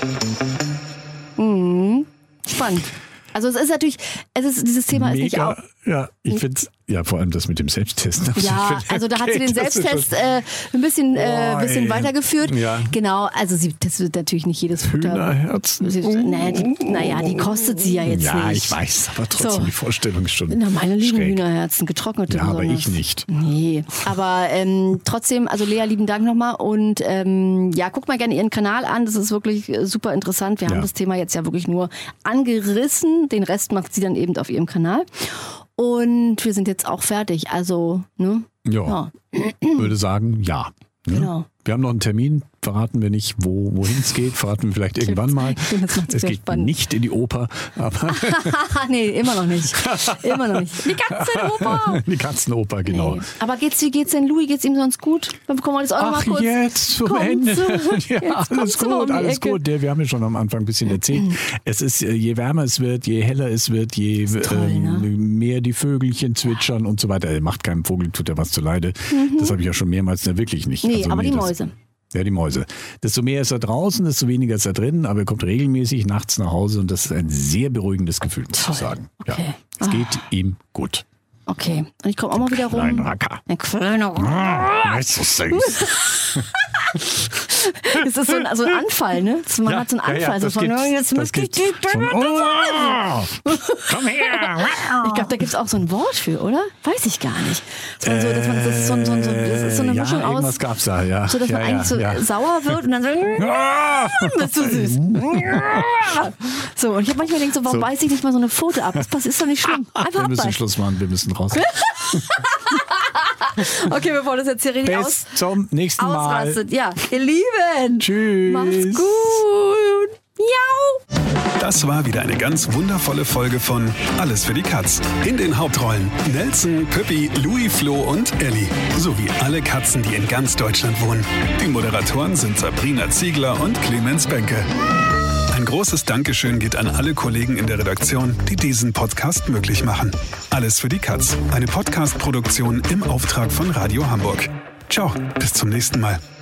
Spannend. Also es ist natürlich, dieses Thema ist nicht auch. Ja, ich finde ja vor allem das mit dem Selbsttest. Ja, also da hat sie den Selbsttest ein bisschen weitergeführt. Ja. Genau, also das wird natürlich nicht jedes Futter. Hühnerherzen. Naja, die kostet sie ja jetzt nicht. Ja, ich weiß, aber trotzdem die Vorstellung ist schon meine lieben schräg. Hühnerherzen, getrocknete. Ja, aber ich nicht. Nee, aber trotzdem, also Lea, lieben Dank nochmal und guckt mal gerne ihren Kanal an, das ist wirklich super interessant. Wir haben das Thema jetzt ja wirklich nur angerissen, den Rest macht sie dann eben auf ihrem Kanal. Und wir sind jetzt auch fertig, also, ne? Ja. Würde sagen, ja. Ne? Genau. Wir haben noch einen Termin, verraten wir nicht, wohin es geht, verraten wir vielleicht irgendwann mal. Es geht nicht in die Oper, aber... Nee, immer noch nicht. Immer noch nicht. Die Katzenoper! Die Katzenoper, genau. Nee. Aber wie geht's denn Louis? Geht's ihm sonst gut? Dann bekommen wir das auch noch mal kurz. Jetzt zum Ende. Ja, alles gut. Wir haben ja schon am Anfang ein bisschen erzählt. Es ist, je wärmer es wird, je heller es wird, je mehr die Vögelchen zwitschern und so weiter. Macht keinem Vogel, tut er was zuleide. Das habe ich ja schon mehrmals wirklich nicht. Nee, aber die Mäuse. Ja, die Mäuse. Desto mehr ist er draußen, desto weniger ist er drin, aber er kommt regelmäßig nachts nach Hause und das ist ein sehr beruhigendes Gefühl, muss ich sagen. Okay. Ja, es geht ihm gut. Okay. Und ich komme auch mal wieder rum. Ein Racker. Ein kleiner Racker. Das ist so süß. Es ist so ein Anfall, ne? Man hat so einen Anfall. So von, jetzt müsste ich komm her! Ich glaube, da gibt es auch so ein Wort für, oder? Weiß ich gar nicht. Das ist so eine Mischung aus. Irgendwas gab's da, ja. So, dass man eigentlich so sauer wird und dann so. Das ist so süß. So, und ich habe manchmal gedacht, warum beiß ich nicht mal so eine Pfote ab? Das ist doch nicht schlimm. Einfach wir müssen Schluss machen, wir müssen raus. Okay, bevor das jetzt hier richtig Bis zum nächsten Mal. Ausrastet. Ja, ihr Lieben. Tschüss. Macht's gut. Miau. Das war wieder eine ganz wundervolle Folge von Alles für die Katz. In den Hauptrollen Nelson, Püppi, Louis, Flo und Elli. Sowie alle Katzen, die in ganz Deutschland wohnen. Die Moderatoren sind Sabrina Ziegler und Clemens Benke. Ein großes Dankeschön geht an alle Kollegen in der Redaktion, die diesen Podcast möglich machen. Alles für die Katz. Eine Podcast-Produktion im Auftrag von Radio Hamburg. Ciao, bis zum nächsten Mal.